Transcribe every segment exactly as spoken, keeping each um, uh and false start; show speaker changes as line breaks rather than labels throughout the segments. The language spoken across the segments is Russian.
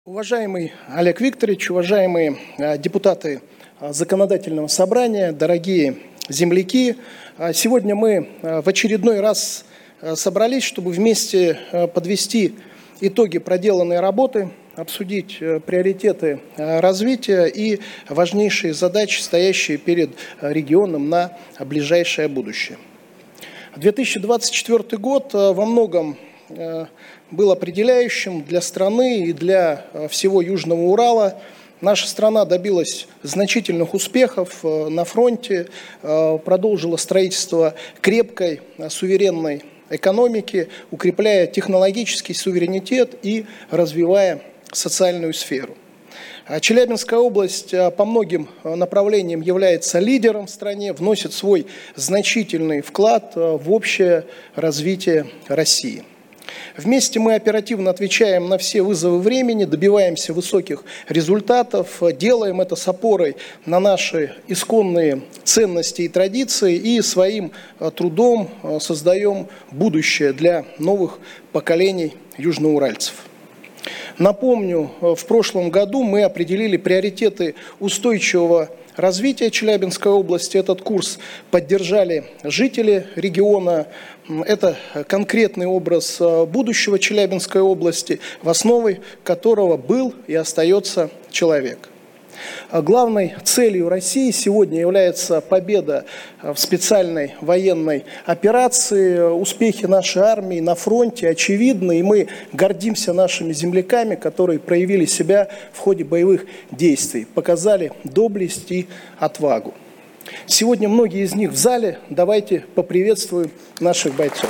Уважаемый Олег Викторович, уважаемые депутаты Законодательного собрания, дорогие земляки, сегодня мы в очередной раз собрались, чтобы вместе подвести итоги проделанной работы, обсудить приоритеты развития и важнейшие задачи, стоящие перед регионом на ближайшее будущее. две тысячи двадцать четвёртый год во многом был определяющим для страны и для всего Южного Урала. Наша страна добилась значительных успехов на фронте, продолжила строительство крепкой, суверенной экономики, укрепляя технологический суверенитет и развивая социальную сферу. Челябинская область по многим направлениям является лидером в стране, вносит свой значительный вклад в общее развитие России. Вместе мы оперативно отвечаем на все вызовы времени, добиваемся высоких результатов, делаем это с опорой на наши исконные ценности и традиции и своим трудом создаем будущее для новых поколений южноуральцев. Напомню, в прошлом году мы определили приоритеты устойчивого развития Челябинской области. Этот курс поддержали жители региона. Это конкретный образ будущего Челябинской области, в основе которого был и остается человек. Главной целью России сегодня является победа в специальной военной операции. Успехи нашей армии на фронте очевидны, и мы гордимся нашими земляками, которые проявили себя в ходе боевых действий, показали доблесть и отвагу. Сегодня многие из них в зале. Давайте поприветствуем наших бойцов.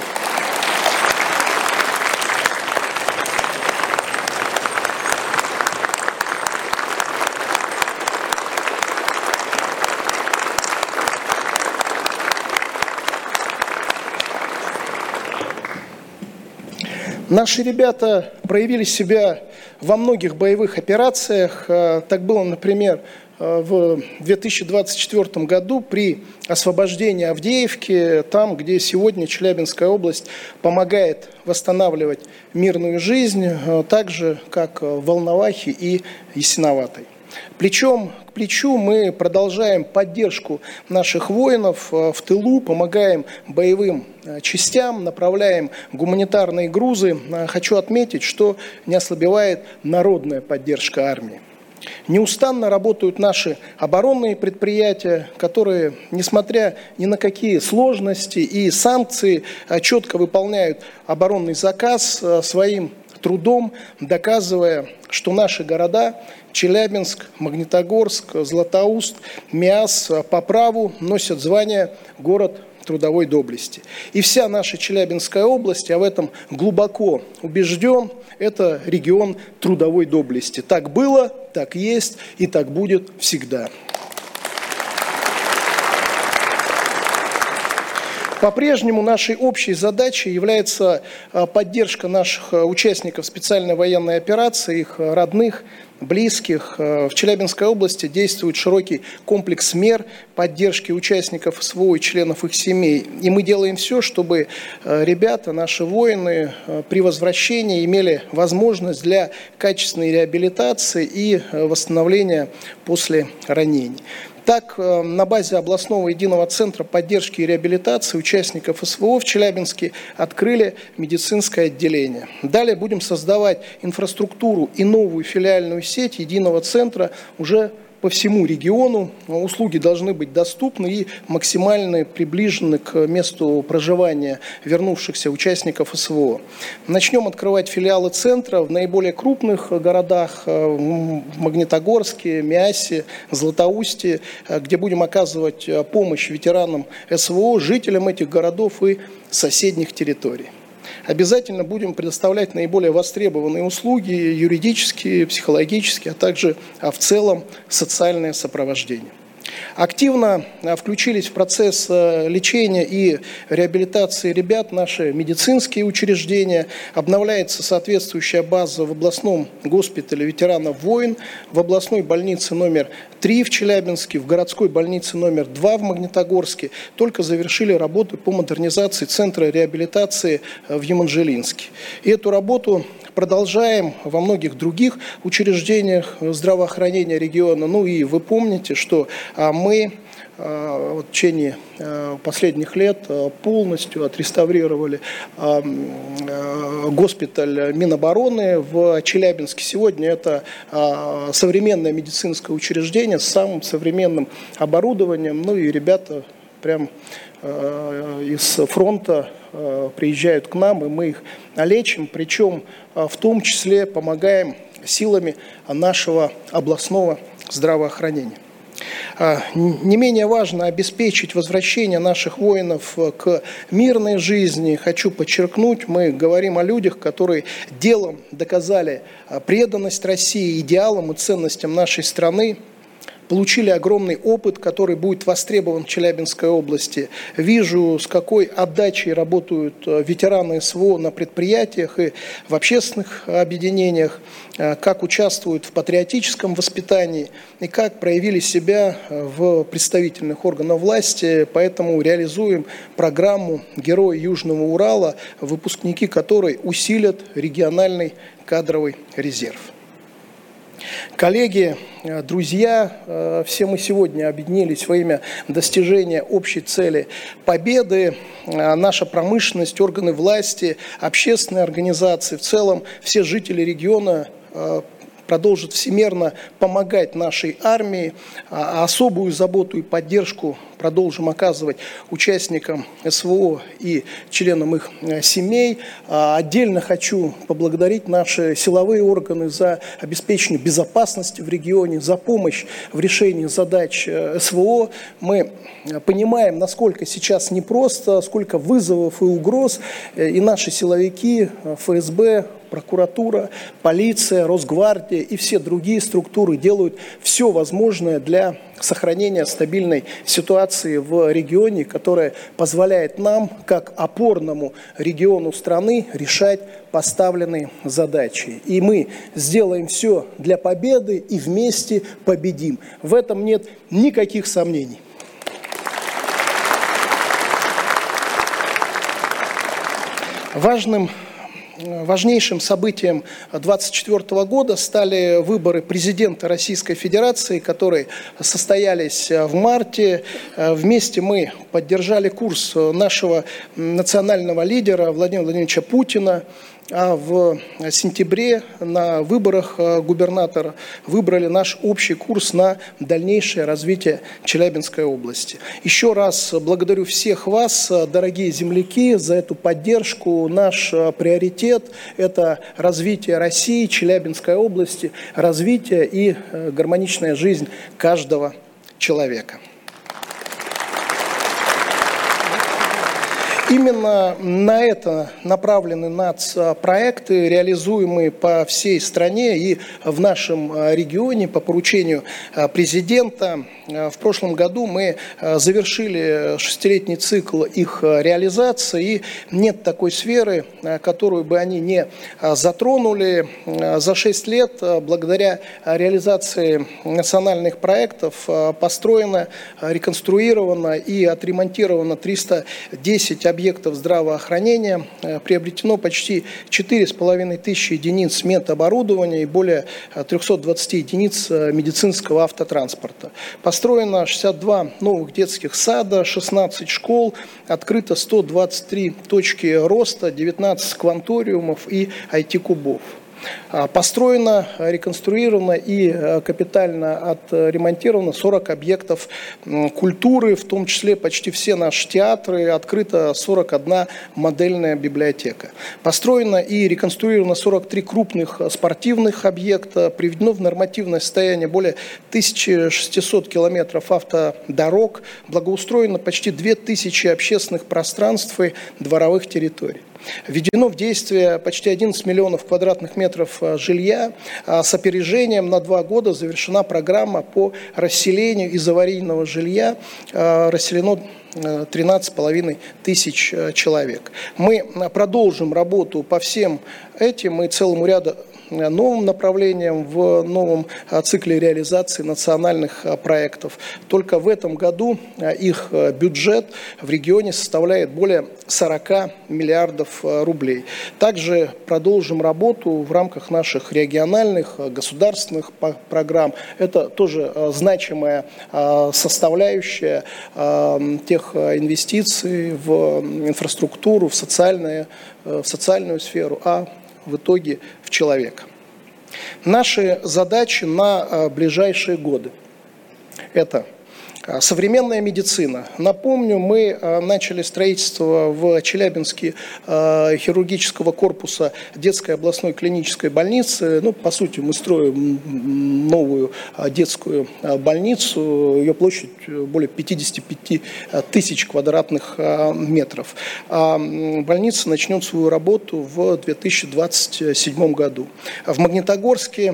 Наши ребята проявили себя во многих боевых операциях. Так было, например, в две тысячи двадцать четвёртом году при освобождении Авдеевки, там, где сегодня Челябинская область помогает восстанавливать мирную жизнь, так же, как в Волновахе и Ясиноватой. Плечом к плечу мы продолжаем поддержку наших воинов в тылу, помогаем боевым частям, направляем гуманитарные грузы. Хочу отметить, что не ослабевает народная поддержка армии. Неустанно работают наши оборонные предприятия, которые, несмотря ни на какие сложности и санкции, четко выполняют оборонный заказ своим трудом, доказывая, что наши города Челябинск, Магнитогорск, Златоуст, Миас по праву носят звание «Город трудовой доблести». И вся наша Челябинская область, я в этом глубоко убежден, это регион трудовой доблести. Так было, так есть и так будет всегда. По-прежнему нашей общей задачей является поддержка наших участников специальной военной операции, их родных, близких. В Челябинской области действует широкий комплекс мер поддержки участников СВО и членов их семей. И мы делаем все, чтобы ребята, наши воины при возвращении имели возможность для качественной реабилитации и восстановления после ранений. Так, на базе областного единого центра поддержки и реабилитации участников СВО в Челябинске открыли медицинское отделение. Далее будем создавать инфраструктуру и новую филиальную сеть единого центра уже по всему региону. Услуги должны быть доступны и максимально приближены к месту проживания вернувшихся участников СВО. Начнем открывать филиалы центра в наиболее крупных городах: в Магнитогорске, Миасе, Златоусте, где будем оказывать помощь ветеранам СВО, жителям этих городов и соседних территорий. Обязательно будем предоставлять наиболее востребованные услуги, юридические, психологические, а также а в целом социальное сопровождение. Активно включились в процесс лечения и реабилитации ребят наши медицинские учреждения. Обновляется соответствующая база в областном госпитале ветеранов войн, в областной больнице номер три в Челябинске, в городской больнице номер два в Магнитогорске. Только завершили работы по модернизации центра реабилитации в Еманжелинске. И эту работу продолжаем во многих других учреждениях здравоохранения региона. Ну и вы помните, что мы в течение последних лет полностью отреставрировали госпиталь Минобороны в Челябинске. Сегодня это современное медицинское учреждение с самым современным оборудованием. Ну и ребята прям из фронта приезжают к нам, и мы их лечим, причем в том числе помогаем силами нашего областного здравоохранения. Не менее важно обеспечить возвращение наших воинов к мирной жизни. Хочу подчеркнуть, мы говорим о людях, которые делом доказали преданность России, идеалам и ценностям нашей страны, получили огромный опыт, который будет востребован в Челябинской области. Вижу, с какой отдачей работают ветераны СВО на предприятиях и в общественных объединениях, как участвуют в патриотическом воспитании и как проявили себя в представительных органах власти. Поэтому реализуем программу «Герои Южного Урала», выпускники которой усилят региональный кадровый резерв. Коллеги, друзья, все мы сегодня объединились во имя достижения общей цели победы. Наша промышленность, органы власти, общественные организации, в целом все жители региона продолжат всемерно помогать нашей армии, а особую заботу и поддержку продолжим оказывать участникам СВО и членам их семей. Отдельно хочу поблагодарить наши силовые органы за обеспечение безопасности в регионе, за помощь в решении задач СВО. Мы понимаем, насколько сейчас непросто, сколько вызовов и угроз, и наши силовики, ФСБ, прокуратура, полиция, Росгвардия и все другие структуры делают все возможное для сохранения стабильной ситуации в регионе, которая позволяет нам, как опорному региону страны, решать поставленные задачи. И мы сделаем все для победы и вместе победим. В этом нет никаких сомнений. Важным Важнейшим событием две тысячи двадцать четвёртого года стали выборы президента Российской Федерации, которые состоялись в марте. Вместе мы поддержали курс нашего национального лидера Владимира Владимировича Путина. А в сентябре на выборах губернатора выбрали наш общий курс на дальнейшее развитие Челябинской области. Еще раз благодарю всех вас, дорогие земляки, за эту поддержку. Наш приоритет – это развитие России, Челябинской области, развитие и гармоничная жизнь каждого человека. Именно на это направлены нацпроекты, реализуемые по всей стране и в нашем регионе по поручению президента. В прошлом году мы завершили шестилетний цикл их реализации, и нет такой сферы, которую бы они не затронули. За шесть лет, благодаря реализации национальных проектов, построено, реконструировано и отремонтировано триста десять объектов объектов здравоохранения, приобретено почти четыре с половиной тысячи единиц медоборудования и более трёхсот двадцати единиц медицинского автотранспорта. Построено шестьдесят два новых детских сада, шестнадцать школ, открыто сто двадцать три точки роста, девятнадцать кванториумов и ай ти-кубов. Построено, реконструировано и капитально отремонтировано сорок объектов культуры, в том числе почти все наши театры, открыта сорок одна модельная библиотека. Построено и реконструировано сорок три крупных спортивных объекта, приведено в нормативное состояние более тысячи шестисот километров автодорог, благоустроено почти две тысячи общественных пространств и дворовых территорий. Введено в действие почти одиннадцать миллионов квадратных метров жилья. С опережением на два года завершена программа по расселению из аварийного жилья. Расселено тринадцать с половиной тысяч человек. Мы продолжим работу по всем этим и целому ряду новым направлениям в новом цикле реализации национальных проектов. Только в этом году их бюджет в регионе составляет более сорока миллиардов рублей. Также продолжим работу в рамках наших региональных, государственных программ. Это тоже значимая составляющая тех инвестиций в инфраструктуру, в социальную, в социальную сферу, а в итоге в человека. Наши задачи на ближайшие годы – это современная медицина. Напомню, мы начали строительство в Челябинске хирургического корпуса детской областной клинической больницы. Ну, по сути, мы строим новую детскую больницу. Ее площадь более пятьдесят пять тысяч квадратных метров. А больница начнет свою работу в две тысячи двадцать седьмом году. В Магнитогорске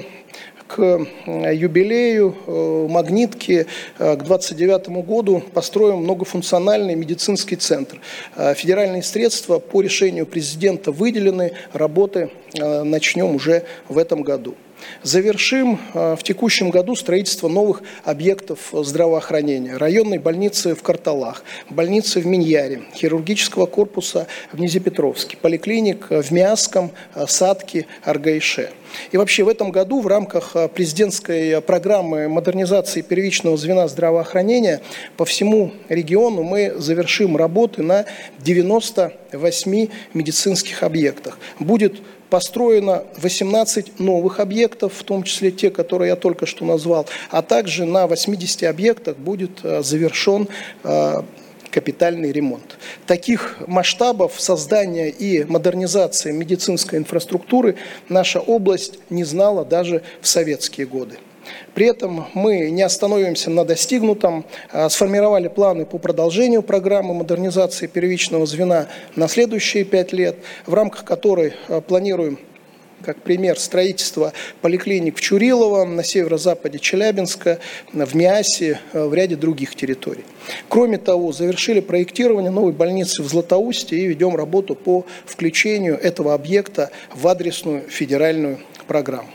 к юбилею Магнитки к двадцать девятому году построим многофункциональный медицинский центр. Федеральные средства по решению президента выделены, работы начнем уже в этом году. Завершим в текущем году строительство новых объектов здравоохранения. Районной больницы в Карталах, больницы в Миньяре, хирургического корпуса в Низепетровске, поликлиник в Миасском, Садке, Аргайше. И вообще в этом году в рамках президентской программы модернизации первичного звена здравоохранения по всему региону мы завершим работы на девяноста восьми медицинских объектах. Будет построено восемнадцать новых объектов, в том числе те, которые я только что назвал, а также на восьмидесяти объектах будет завершен капитальный ремонт. Таких масштабов создания и модернизации медицинской инфраструктуры наша область не знала даже в советские годы. При этом мы не остановимся на достигнутом, сформировали планы по продолжению программы модернизации первичного звена на следующие пять лет, в рамках которой планируем, как пример, строительство поликлиник в Чурилово, на северо-западе Челябинска, в Миасе, в ряде других территорий. Кроме того, завершили проектирование новой больницы в Златоусте и ведем работу по включению этого объекта в адресную федеральную программу.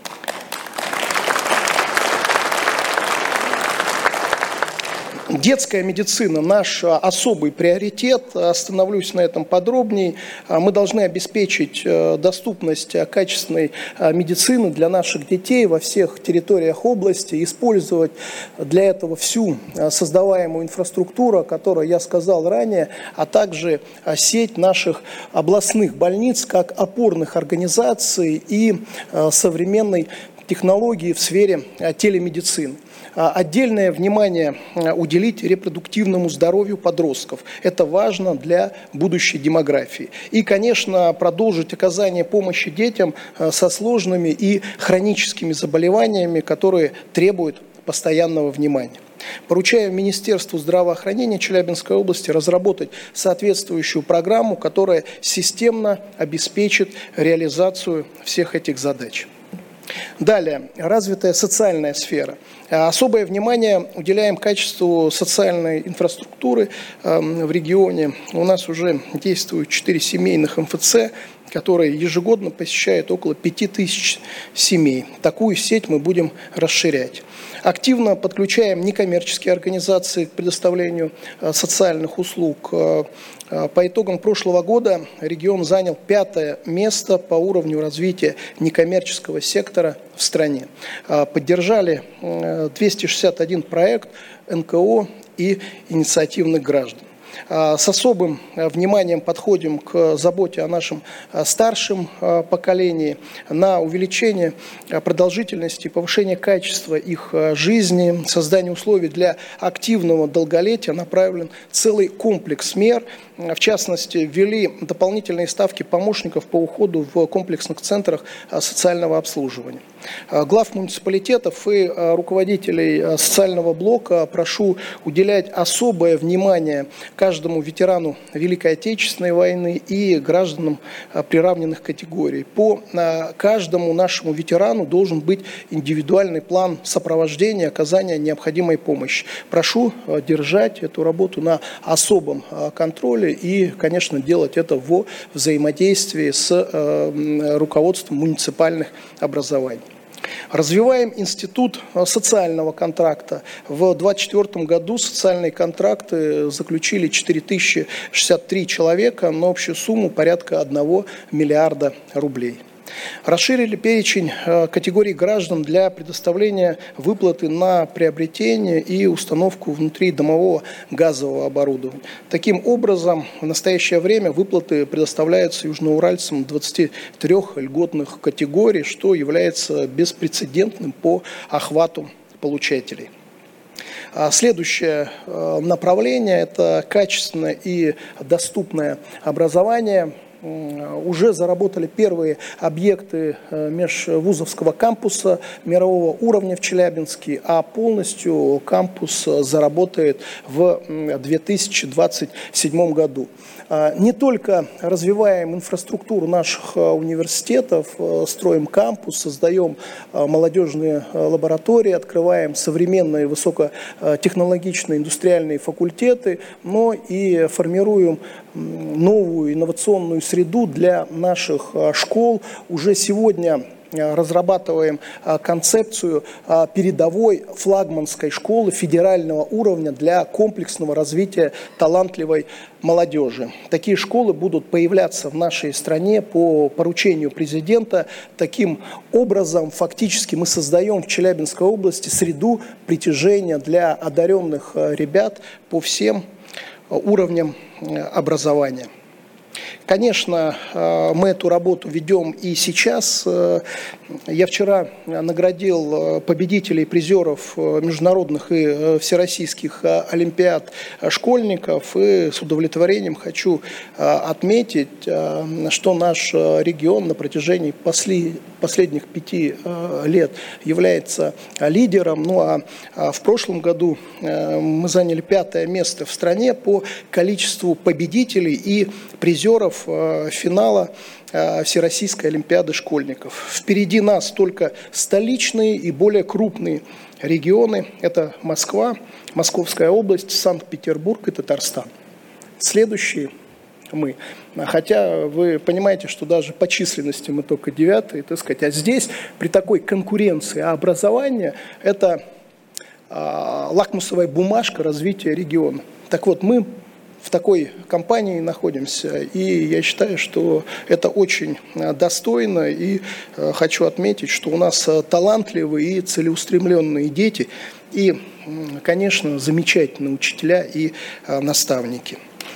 Детская медицина – наш особый приоритет. Остановлюсь на этом подробнее. Мы должны обеспечить доступность качественной медицины для наших детей во всех территориях области, использовать для этого всю создаваемую инфраструктуру, о которой я сказал ранее, а также сеть наших областных больниц как опорных организаций и современной технологии в сфере телемедицины. Отдельное внимание уделить репродуктивному здоровью подростков. Это важно для будущей демографии. И, конечно, продолжить оказание помощи детям со сложными и хроническими заболеваниями, которые требуют постоянного внимания. Поручаю Министерству здравоохранения Челябинской области разработать соответствующую программу, которая системно обеспечит реализацию всех этих задач. Далее, развитая социальная сфера. Особое внимание уделяем качеству социальной инфраструктуры в регионе. У нас уже действуют четыре семейных эм эф цэ, которые ежегодно посещают около пяти тысяч семей. Такую сеть мы будем расширять. Активно подключаем некоммерческие организации к предоставлению социальных услуг. По итогам прошлого года регион занял пятое место по уровню развития некоммерческого сектора в стране. Поддержали двести шестьдесят один проект эн ка о и инициативных граждан. С особым вниманием подходим к заботе о нашем старшем поколении, на увеличение продолжительности и повышение качества их жизни, создание условий для активного долголетия направлен целый комплекс мер. В частности, ввели дополнительные ставки помощников по уходу в комплексных центрах социального обслуживания. Глав муниципалитетов и руководителей социального блока прошу уделять особое внимание каждому ветерану Великой Отечественной войны и гражданам приравненных категорий. По каждому нашему ветерану должен быть индивидуальный план сопровождения, оказания необходимой помощи. Прошу держать эту работу на особом контроле и, конечно, делать это во взаимодействии с руководством муниципальных образований. Развиваем институт социального контракта. В две тысячи двадцать четвёртом году социальные контракты заключили четыре тысячи шестьдесят три человека на общую сумму порядка одного миллиарда рублей. Расширили перечень категорий граждан для предоставления выплаты на приобретение и установку внутридомового газового оборудования. Таким образом, в настоящее время выплаты предоставляются южноуральцам двадцати трёх льготных категорий, что является беспрецедентным по охвату получателей. Следующее направление – это качественное и доступное образование. Уже заработали первые объекты межвузовского кампуса мирового уровня в Челябинске, а полностью кампус заработает в две тысячи двадцать седьмом году. Не только развиваем инфраструктуру наших университетов, строим кампус, создаем молодежные лаборатории, открываем современные высокотехнологичные индустриальные факультеты, но и формируем новую инновационную среду для наших школ. Уже сегодня разрабатываем концепцию передовой флагманской школы федерального уровня для комплексного развития талантливой молодежи. Такие школы будут появляться в нашей стране по поручению президента. Таким образом, фактически мы создаем в Челябинской области среду притяжения для одаренных ребят по всем уровням образования. Конечно, мы эту работу ведем и сейчас. Я вчера наградил победителей, призеров международных и всероссийских олимпиад школьников. И с удовлетворением хочу отметить, что наш регион на протяжении последних пяти лет является лидером. Ну а в прошлом году мы заняли пятое место в стране по количеству победителей и призеров финала Всероссийской олимпиады школьников. Впереди нас только столичные и более крупные регионы. Это Москва, Московская область, Санкт-Петербург и Татарстан. Следующие мы. Хотя вы понимаете, что даже по численности мы только девятые, так сказать. А здесь при такой конкуренции образования это а, лакмусовая бумажка развития региона. Так вот, мы в такой компании находимся, и я считаю, что это очень достойно, и хочу отметить, что у нас талантливые и целеустремленные дети, и, конечно, замечательные учителя и наставники.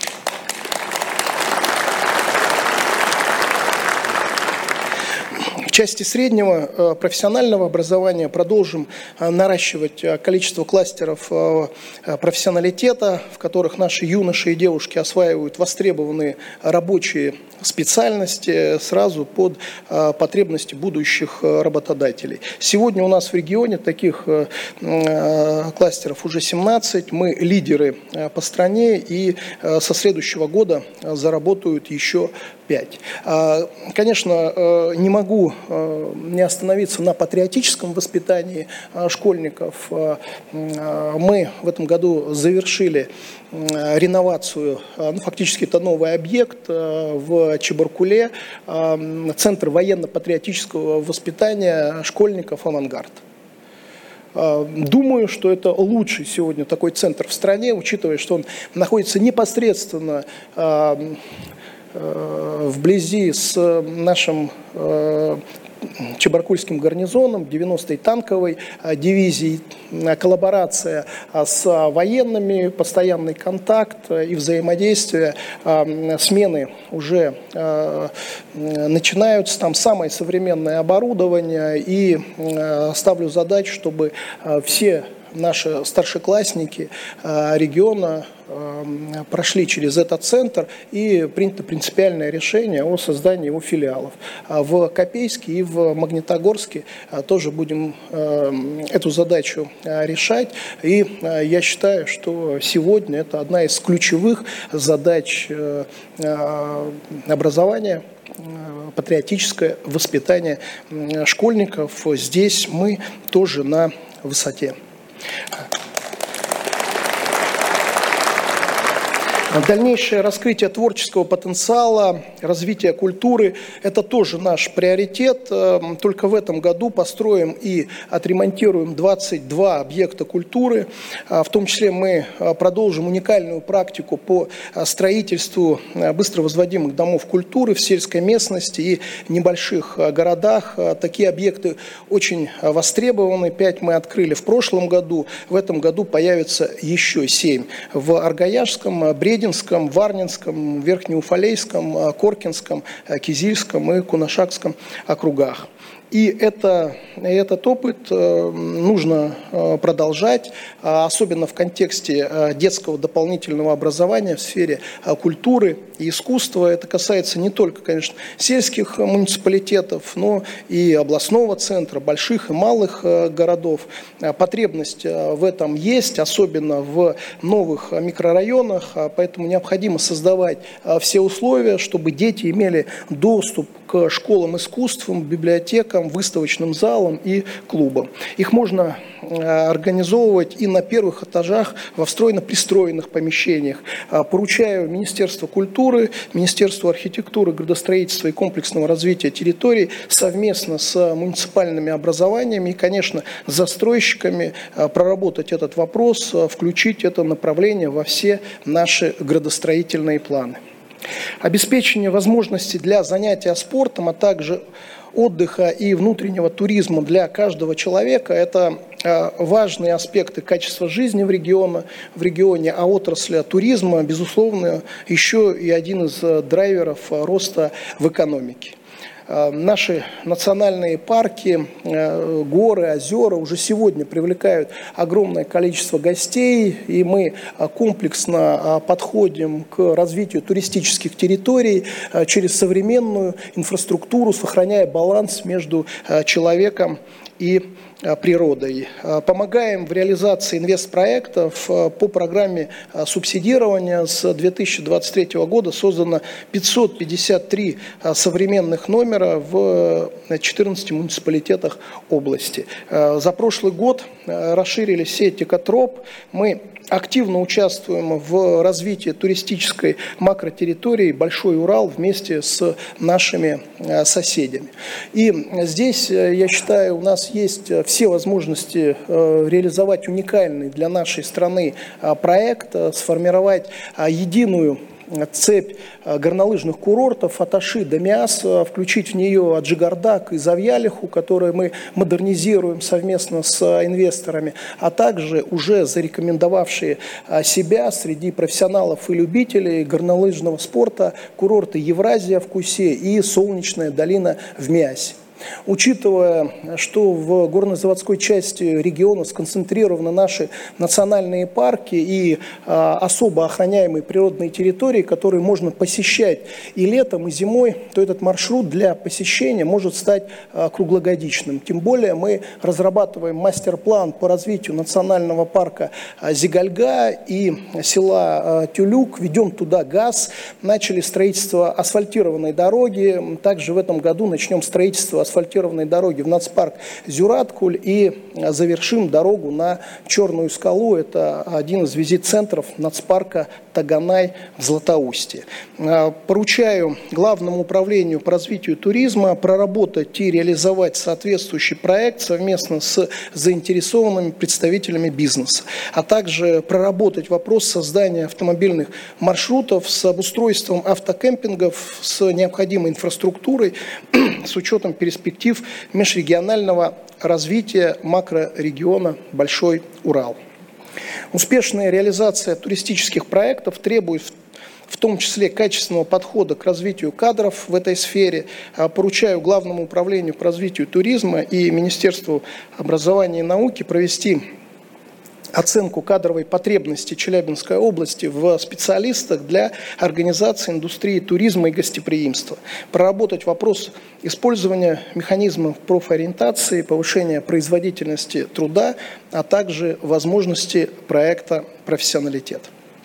В части среднего профессионального образования продолжим наращивать количество кластеров профессионалитета, в которых наши юноши и девушки осваивают востребованные рабочие специальности сразу под потребности будущих работодателей. Сегодня у нас в регионе таких кластеров уже семнадцать. Мы лидеры по стране, и со следующего года заработают еще пять. Конечно, не могу не остановиться на патриотическом воспитании школьников. Мы в этом году завершили реновацию, ну, фактически это новый объект в Чебаркуле, Центр военно-патриотического воспитания школьников «Авангард». Думаю, что это лучший сегодня такой центр в стране, учитывая, что он находится непосредственно вблизи с нашим Чебаркульским гарнизоном, девяностой танковой дивизией, коллаборация с военными, постоянный контакт и взаимодействие, смены уже начинаются, там самое современное оборудование, и ставлю задачу, чтобы все наши старшеклассники региона прошли через этот центр и принято принципиальное решение о создании его филиалов. В Копейске и в Магнитогорске тоже будем эту задачу решать. И я считаю, что сегодня это одна из ключевых задач образования, патриотическое воспитание школьников. Здесь мы тоже на высоте. Дальнейшее раскрытие творческого потенциала, развитие культуры – это тоже наш приоритет. Только в этом году построим и отремонтируем двадцать два объекта культуры. В том числе мы продолжим уникальную практику по строительству быстро возводимых домов культуры в сельской местности и небольших городах. Такие объекты очень востребованы. Пять мы открыли в прошлом году. В этом году появится еще семь. В Аргаяшском, Брединском, Варнинском, Верхнеуфалейском, Коркинском, Кизильском и Кунашакском округах. И это, этот опыт нужно продолжать, особенно в контексте детского дополнительного образования в сфере культуры и искусства. Это касается не только, конечно, сельских муниципалитетов, но и областного центра, больших и малых городов. Потребность в этом есть, особенно в новых микрорайонах, поэтому необходимо создавать все условия, чтобы дети имели доступ к школам искусствам, библиотекам, выставочным залам и клубам. Их можно организовывать и на первых этажах во встроенно пристроенных помещениях. Поручаю Министерству культуры, Министерству архитектуры, градостроительства и комплексного развития территорий совместно с муниципальными образованиями и, конечно, с застройщиками проработать этот вопрос, включить это направление во все наши градостроительные планы. Обеспечение возможностей для занятия спортом, а также отдыха и внутреннего туризма для каждого человека – это важные аспекты качества жизни в регионе, в регионе, а отрасль туризма, безусловно, еще и один из драйверов роста в экономике. Наши национальные парки, горы, озера уже сегодня привлекают огромное количество гостей, и мы комплексно подходим к развитию туристических территорий через современную инфраструктуру, сохраняя баланс между человеком и природой. Помогаем в реализации инвестпроектов. По программе субсидирования с две тысячи двадцать третьего года создано пятьсот пятьдесят три современных номера в четырнадцати муниципалитетах области. За прошлый год расширили сеть «Экотроп». Мы активно участвуем в развитии туристической макротерритории Большой Урал вместе с нашими соседями. И здесь, я считаю, у нас есть все возможности реализовать уникальный для нашей страны проект, сформировать единую цепь горнолыжных курортов от Аши до Миаса, включить в нее Аджигардак и Завьялиху, которые мы модернизируем совместно с инвесторами, а также уже зарекомендовавшие себя среди профессионалов и любителей горнолыжного спорта курорты Евразия в Кусе и Солнечная долина в Миасе. Учитывая, что в горнозаводской части региона сконцентрированы наши национальные парки и а, особо охраняемые природные территории, которые можно посещать и летом, и зимой, то этот маршрут для посещения может стать а, круглогодичным. Тем более мы разрабатываем мастер-план по развитию национального парка а, Зигальга и села а, Тюлюк, ведем туда газ, начали строительство асфальтированной дороги, также в этом году начнем строительство асфальтированной асфальтированной дороги в нацпарк Зюраткуль и завершим дорогу на Черную скалу. Это один из визит-центров нацпарка Таганай в Златоусте. Поручаю Главному управлению по развитию туризма проработать и реализовать соответствующий проект совместно с заинтересованными представителями бизнеса, а также проработать вопрос создания автомобильных маршрутов с обустройством автокемпингов, с необходимой инфраструктурой, с учетом перспектив межрегионального развития макрорегиона Большой Урал. Успешная реализация туристических проектов требует в том числе качественного подхода к развитию кадров в этой сфере. Поручаю Главному управлению по развитию туризма и Министерству образования и науки провести оценку кадровой потребности Челябинской области в специалистах для организации индустрии туризма и гостеприимства, проработать вопрос использования механизмов профориентации, повышения производительности труда, а также возможности проекта «Профессионалитет».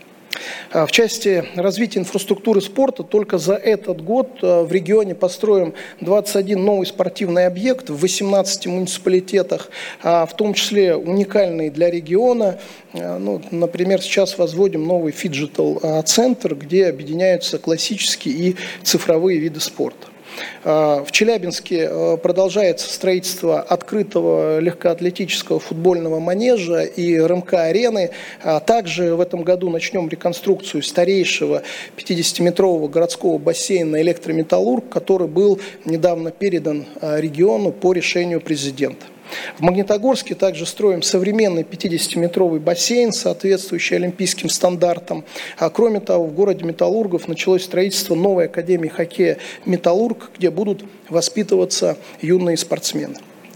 В части развития инфраструктуры спорта только за этот год в регионе построим двадцать один новый спортивный объект в восемнадцати муниципалитетах, в том числе уникальный для региона. Ну, например, сейчас возводим новый фиджитал-центр, где объединяются классические и цифровые виды спорта. В Челябинске продолжается строительство открытого легкоатлетического футбольного манежа и РМК-арены. Также в этом году начнем реконструкцию старейшего пятидесятиметрового городского бассейна «Электрометаллург», который был недавно передан региону по решению президента. В Магнитогорске также строим современный пятидесятиметровый бассейн, соответствующий олимпийским стандартам. А кроме того, в городе Металлургов началось строительство новой академии хоккея «Металлург», где будут воспитываться юные спортсмены.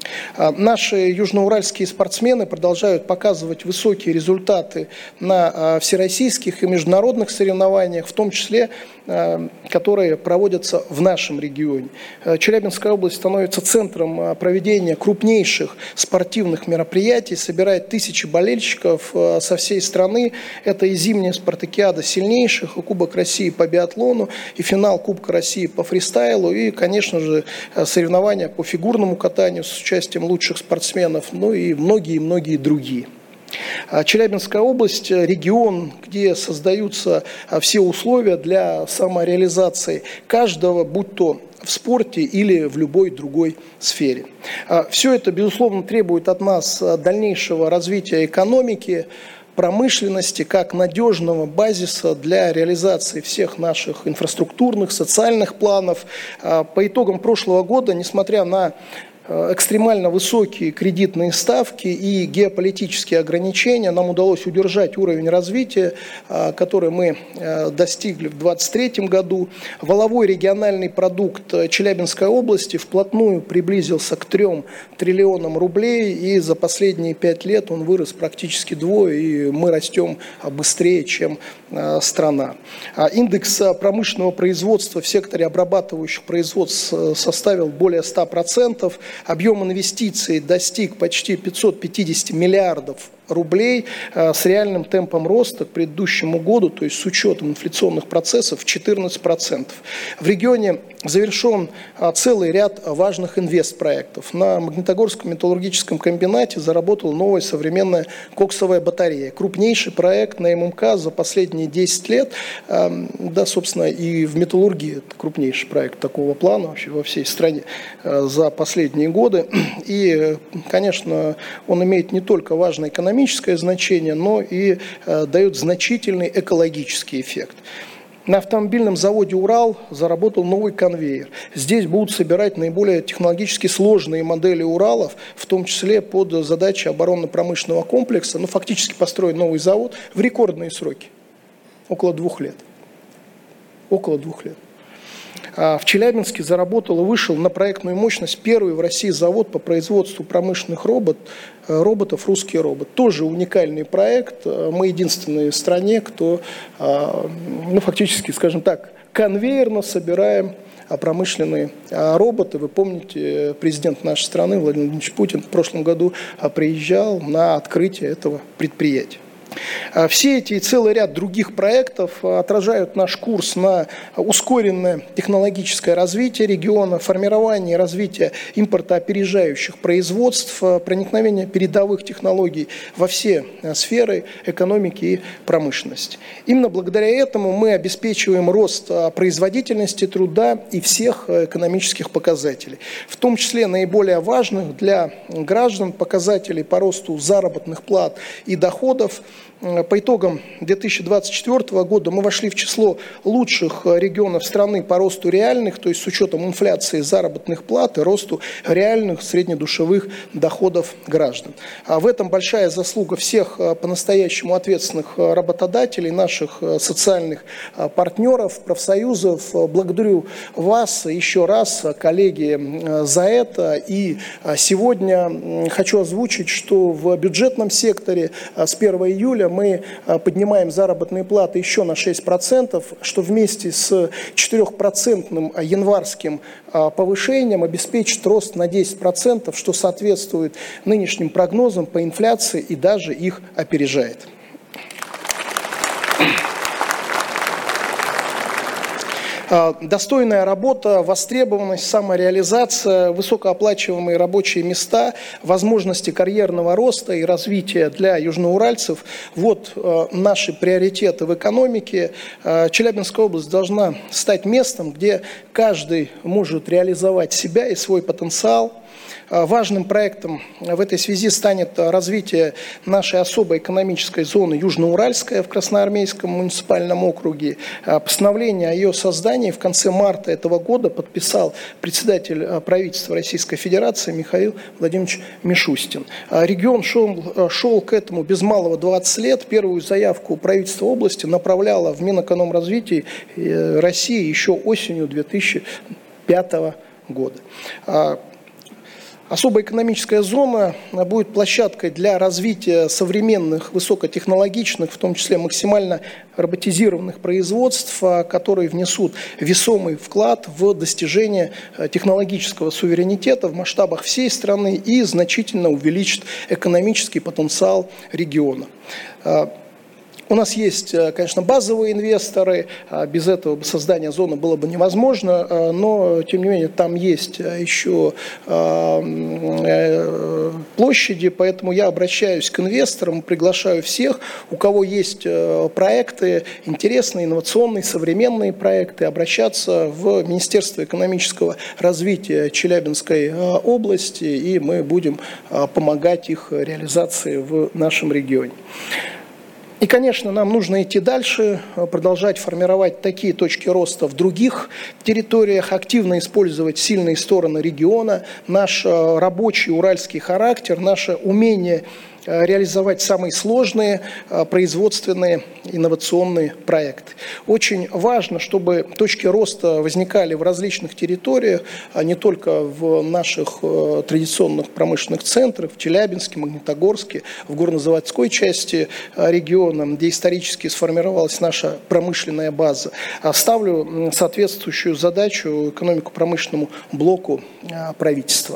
Наши южноуральские спортсмены продолжают показывать высокие результаты на всероссийских и международных соревнованиях, в том числе, которые проводятся в нашем регионе. Челябинская область становится центром проведения крупнейших спортивных мероприятий, собирает тысячи болельщиков со всей страны. Это и зимняя спартакиада сильнейших, и Кубок России по биатлону, и финал Кубка России по фристайлу, и, конечно же, соревнования по фигурному катанию с участием лучших спортсменов, ну и многие-многие другие. Челябинская область – регион, где создаются все условия для самореализации каждого, будь то в спорте или в любой другой сфере. Все это, безусловно, требует от нас дальнейшего развития экономики, промышленности как надежного базиса для реализации всех наших инфраструктурных, социальных планов. По итогам прошлого года, несмотря на экстремально высокие кредитные ставки и геополитические ограничения, нам удалось удержать уровень развития, который мы достигли в две тысячи двадцать третьем году. Валовой региональный продукт Челябинской области вплотную приблизился к трем триллионам рублей, и за последние пять лет он вырос практически вдвое, и мы растем быстрее, чем страна. Индекс промышленного производства в секторе обрабатывающих производств составил более ста процентов. Объем инвестиций достиг почти пятисот пятидесяти миллиардов рублей с реальным темпом роста к предыдущему году, то есть с учетом инфляционных процессов, четырнадцать процентов. В регионе завершен целый ряд важных инвестпроектов. На Магнитогорском металлургическом комбинате заработала новая современная коксовая батарея. Крупнейший проект на ММК за последние десять лет. Да, собственно, и в металлургии это крупнейший проект такого плана вообще во всей стране за последние годы. И, конечно, он имеет не только важное экономическое значение, но и дает значительный экологический эффект. На автомобильном заводе «Урал» заработал новый конвейер. Здесь будут собирать наиболее технологически сложные модели «Уралов», в том числе под задачи оборонно-промышленного комплекса. Ну, фактически построен новый завод в рекордные сроки. Около двух лет. Около двух лет. В Челябинске заработал и вышел на проектную мощность первый в России завод по производству промышленных робот, роботов «Русский робот». Тоже уникальный проект. Мы единственные в стране, кто, ну, фактически, скажем так, конвейерно собираем промышленные роботы. Вы помните, президент нашей страны Владимир Владимирович Путин в прошлом году приезжал на открытие этого предприятия. Все эти и целый ряд других проектов отражают наш курс на ускоренное технологическое развитие региона, формирование и развитие импортоопережающих производств, проникновение передовых технологий во все сферы экономики и промышленности. Именно благодаря этому мы обеспечиваем рост производительности труда и всех экономических показателей, в том числе наиболее важных для граждан показателей по росту заработных плат и доходов. по итогам две тысячи двадцать четвёртого года мы вошли в число лучших регионов страны по росту реальных, то есть с учетом инфляции заработных плат и росту реальных среднедушевых доходов граждан. А в этом большая заслуга всех по-настоящему ответственных работодателей, наших социальных партнеров, профсоюзов. Благодарю вас еще раз, коллеги, за это. И сегодня хочу озвучить, что в бюджетном секторе с первого июля мы поднимаем заработные платы еще на шесть процентов, что вместе с четырехпроцентным январским повышением обеспечит рост на десять процентов, что соответствует нынешним прогнозам по инфляции и даже их опережает. Достойная работа, востребованность, самореализация, высокооплачиваемые рабочие места, возможности карьерного роста и развития для южноуральцев – вот наши приоритеты в экономике. Челябинская область должна стать местом, где каждый может реализовать себя и свой потенциал. Важным проектом в этой связи станет развитие нашей особой экономической зоны Южноуральская в Красноармейском муниципальном округе. Постановление о ее создании в конце марта этого года подписал председатель правительства Российской Федерации Михаил Владимирович Мишустин. Регион шел, шел к этому без малого двадцать лет. Первую заявку правительства области направляло в Минэкономразвития России еще осенью две тысячи пятого года. Особая экономическая зона будет площадкой для развития современных, высокотехнологичных, в том числе максимально роботизированных производств, которые внесут весомый вклад в достижение технологического суверенитета в масштабах всей страны и значительно увеличит экономический потенциал региона. У нас есть, конечно, базовые инвесторы, без этого создание зоны было бы невозможно, но, тем не менее, там есть еще площади, поэтому я обращаюсь к инвесторам, приглашаю всех, у кого есть проекты, интересные, инновационные, современные проекты, обращаться в Министерство экономического развития Челябинской области, и мы будем помогать их реализации в нашем регионе. И, конечно, нам нужно идти дальше, продолжать формировать такие точки роста в других территориях, активно использовать сильные стороны региона, наш рабочий уральский характер, наше умение реализовать самые сложные производственные инновационные проекты. Очень важно, чтобы точки роста возникали в различных территориях, а не только в наших традиционных промышленных центрах, в Челябинске, Магнитогорске, в горнозаводской части региона, где исторически сформировалась наша промышленная база. Ставлю соответствующую задачу экономико-промышленному блоку правительства.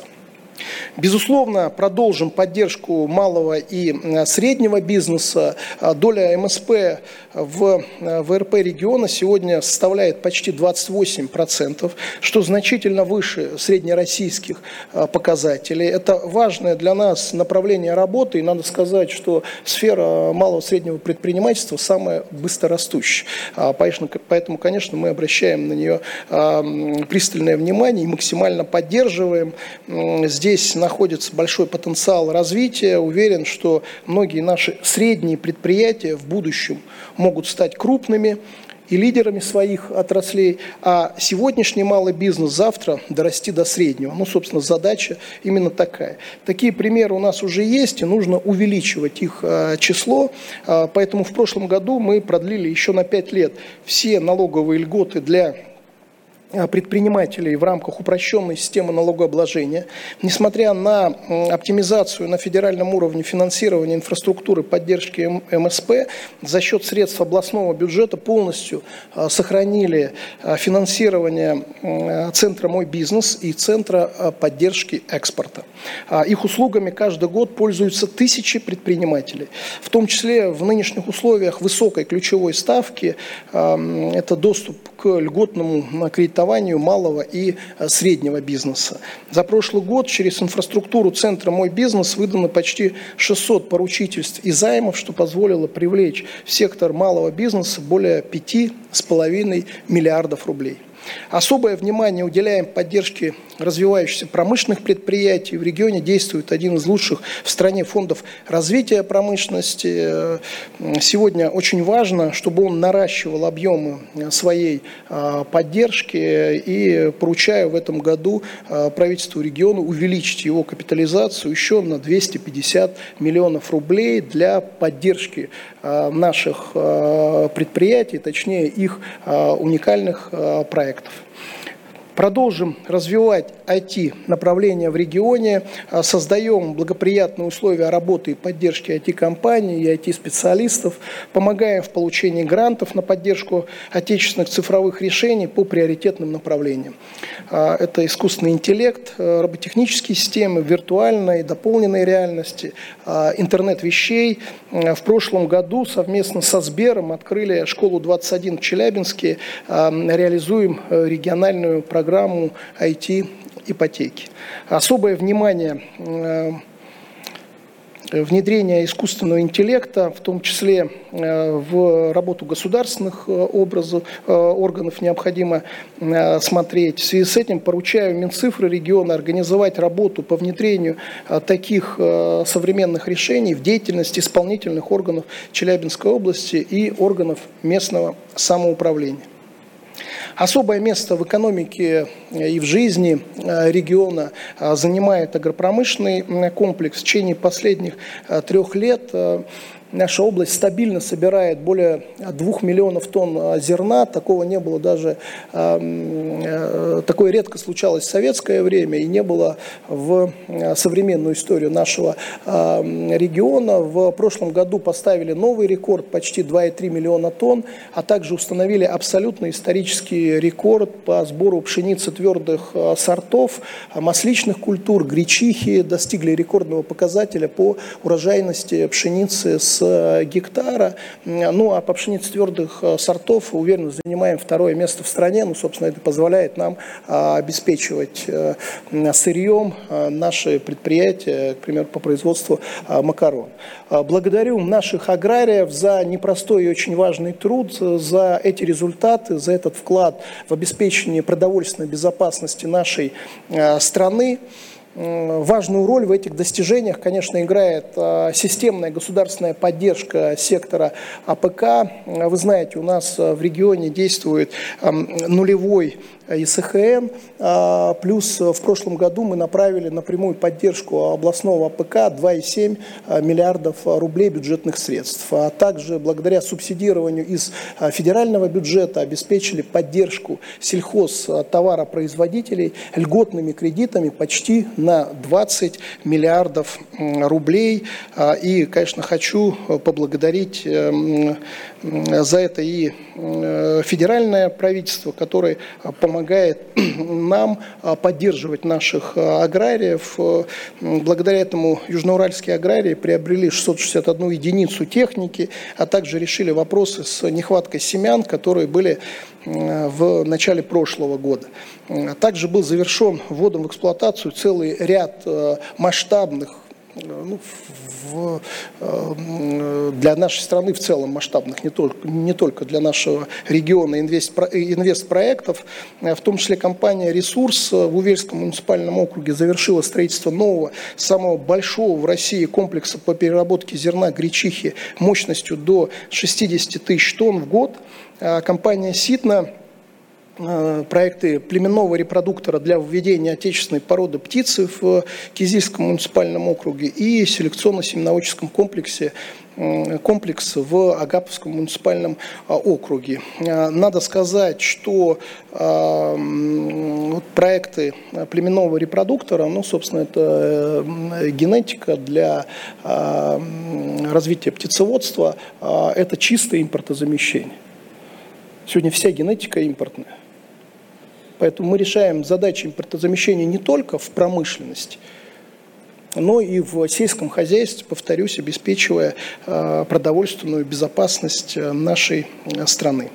Безусловно, продолжим поддержку малого и среднего бизнеса. Доля эм эс пэ в вэ эр пэ региона сегодня составляет почти двадцать восемь процентов, что значительно выше среднероссийских показателей. Это важное для нас направление работы, и надо сказать, что сфера малого и среднего предпринимательства самая быстрорастущая. Поэтому, конечно, мы обращаем на нее пристальное внимание и максимально поддерживаем. Здесь Здесь находится большой потенциал развития. Уверен, что многие наши средние предприятия в будущем могут стать крупными и лидерами своих отраслей, а сегодняшний малый бизнес завтра дорасти до среднего. Ну, собственно, задача именно такая. Такие примеры у нас уже есть, и нужно увеличивать их число. Поэтому в прошлом году мы продлили еще на пять лет все налоговые льготы для предпринимателей в рамках упрощенной системы налогообложения. Несмотря на оптимизацию на федеральном уровне финансирования инфраструктуры поддержки эм эс пэ, за счет средств областного бюджета полностью сохранили финансирование Центра «Мой бизнес» и Центра поддержки экспорта. Их услугами каждый год пользуются тысячи предпринимателей, в том числе в нынешних условиях высокой ключевой ставки. Это доступ к льготному кредитованию малого и среднего бизнеса. За прошлый год через инфраструктуру Центра «Мой бизнес» выдано почти шестьсот поручительств и займов, что позволило привлечь в сектор малого бизнеса более пяти с половиной миллиардов рублей. Особое внимание уделяем поддержке развивающихся промышленных предприятий. В регионе действует один из лучших в стране фондов развития промышленности. Сегодня очень важно, чтобы он наращивал объемы своей поддержки, и поручаю в этом году правительству региона увеличить его капитализацию еще на двести пятьдесят миллионов рублей для поддержки наших предприятий, точнее их уникальных проектов. Продолжим развивать ай ти-направление в регионе, создаем благоприятные условия работы и поддержки ай ти-компаний и ай ти-специалистов, помогаем в получении грантов на поддержку отечественных цифровых решений по приоритетным направлениям. Это искусственный интеллект, роботехнические системы, виртуальной и дополненной реальности, интернет вещей. В прошлом году совместно со Сбером открыли школу двадцать один в Челябинске, реализуем региональную программу программу ай ти-ипотеки. Особое внимание внедрения искусственного интеллекта, в том числе в работу государственных образов, органов, необходимо смотреть. В связи с этим поручаю Минцифры региона организовать работу по внедрению таких современных решений в деятельность исполнительных органов Челябинской области и органов местного самоуправления. Особое место в экономике и в жизни региона занимает агропромышленный комплекс. В течение последних трех лет наша область стабильно собирает более двух миллионов тонн зерна. Такого не было даже, такое редко случалось в советское время и не было в современную историю нашего региона. В прошлом году поставили новый рекорд, почти два и три миллиона тонн, а также установили абсолютно исторический рекорд по сбору пшеницы твердых сортов, масличных культур, гречихи, достигли рекордного показателя по урожайности пшеницы с гектара. Ну а по пшенице твердых сортов, уверенно, занимаем второе место в стране. Ну, собственно, это позволяет нам обеспечивать сырьем наши предприятия, к примеру, по производству макарон. Благодарю наших аграриев за непростой и очень важный труд, за эти результаты, за этот вклад в обеспечение продовольственной безопасности нашей страны. Важную роль в этих достижениях, конечно, играет системная государственная поддержка сектора а пэ ка. Вы знаете, у нас в регионе действует нулевой и эс ха эн, плюс в прошлом году мы направили на прямую поддержку областного а пэ ка два и семь миллиардов рублей бюджетных средств. А также благодаря субсидированию из федерального бюджета обеспечили поддержку сельхозтоваропроизводителей льготными кредитами почти на двадцать миллиардов рублей. И, конечно, хочу поблагодарить за это и федеральное правительство, которое помогает нам поддерживать наших аграриев. Благодаря этому южноуральские аграрии приобрели шестьсот шестьдесят одну единицу техники, а также решили вопросы с нехваткой семян, которые были в начале прошлого года. Также был завершен вводом в эксплуатацию целый ряд масштабных, ну, в, для нашей страны в целом масштабных, не только, не только для нашего региона инвестпроектов. В том числе компания «Ресурс» в Увельском муниципальном округе завершила строительство нового, самого большого в России комплекса по переработке зерна гречихи мощностью до шестидесяти тысяч тонн в год. Компания «Ситна» проекты племенного репродуктора для введения отечественной породы птицы в Кизильском муниципальном округе и селекционно-семеноводческом комплексе комплекс в Агаповском муниципальном округе. Надо сказать, что вот проекты племенного репродуктора, ну, собственно, это генетика для развития птицеводства, это чистое импортозамещение. Сегодня вся генетика импортная. Поэтому мы решаем задачи импортозамещения не только в промышленности, но и в сельском хозяйстве, повторюсь, обеспечивая продовольственную безопасность нашей страны.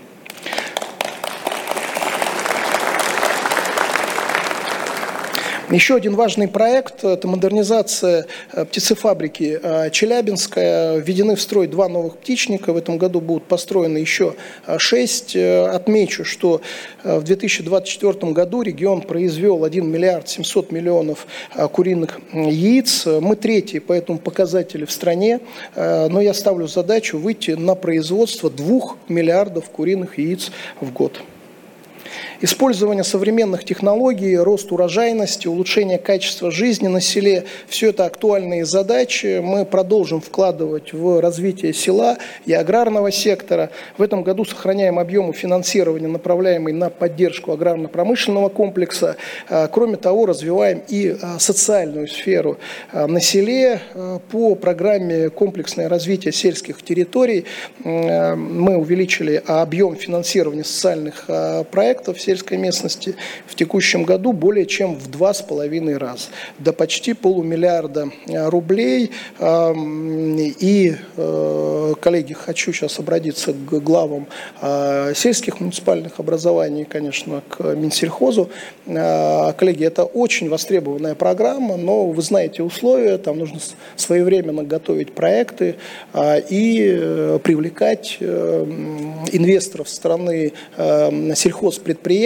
Еще один важный проект – это модернизация птицефабрики Челябинская. Введены в строй два новых птичника. В этом году будут построены еще шесть. Отмечу, что в две тысячи двадцать четвёртом году регион произвел один миллиард семьсот миллионов куриных яиц. Мы третьи по этому показателю в стране, но я ставлю задачу выйти на производство двух миллиардов куриных яиц в год. Использование современных технологий, рост урожайности, улучшение качества жизни на селе – все это актуальные задачи. Мы продолжим вкладывать в развитие села и аграрного сектора. В этом году сохраняем объемы финансирования, направляемые на поддержку аграрно-промышленного комплекса. Кроме того, развиваем и социальную сферу на селе. По программе «Комплексное развитие сельских территорий» мы увеличили объем финансирования социальных проектов в сельской местности в текущем году более чем в два с половиной раза, до почти полумиллиарда рублей. И, коллеги, хочу сейчас обратиться к главам сельских муниципальных образований, конечно, к Минсельхозу. Коллеги, это очень востребованная программа, но вы знаете условия, там нужно своевременно готовить проекты и привлекать инвесторов со стороны сельхозпредприятий,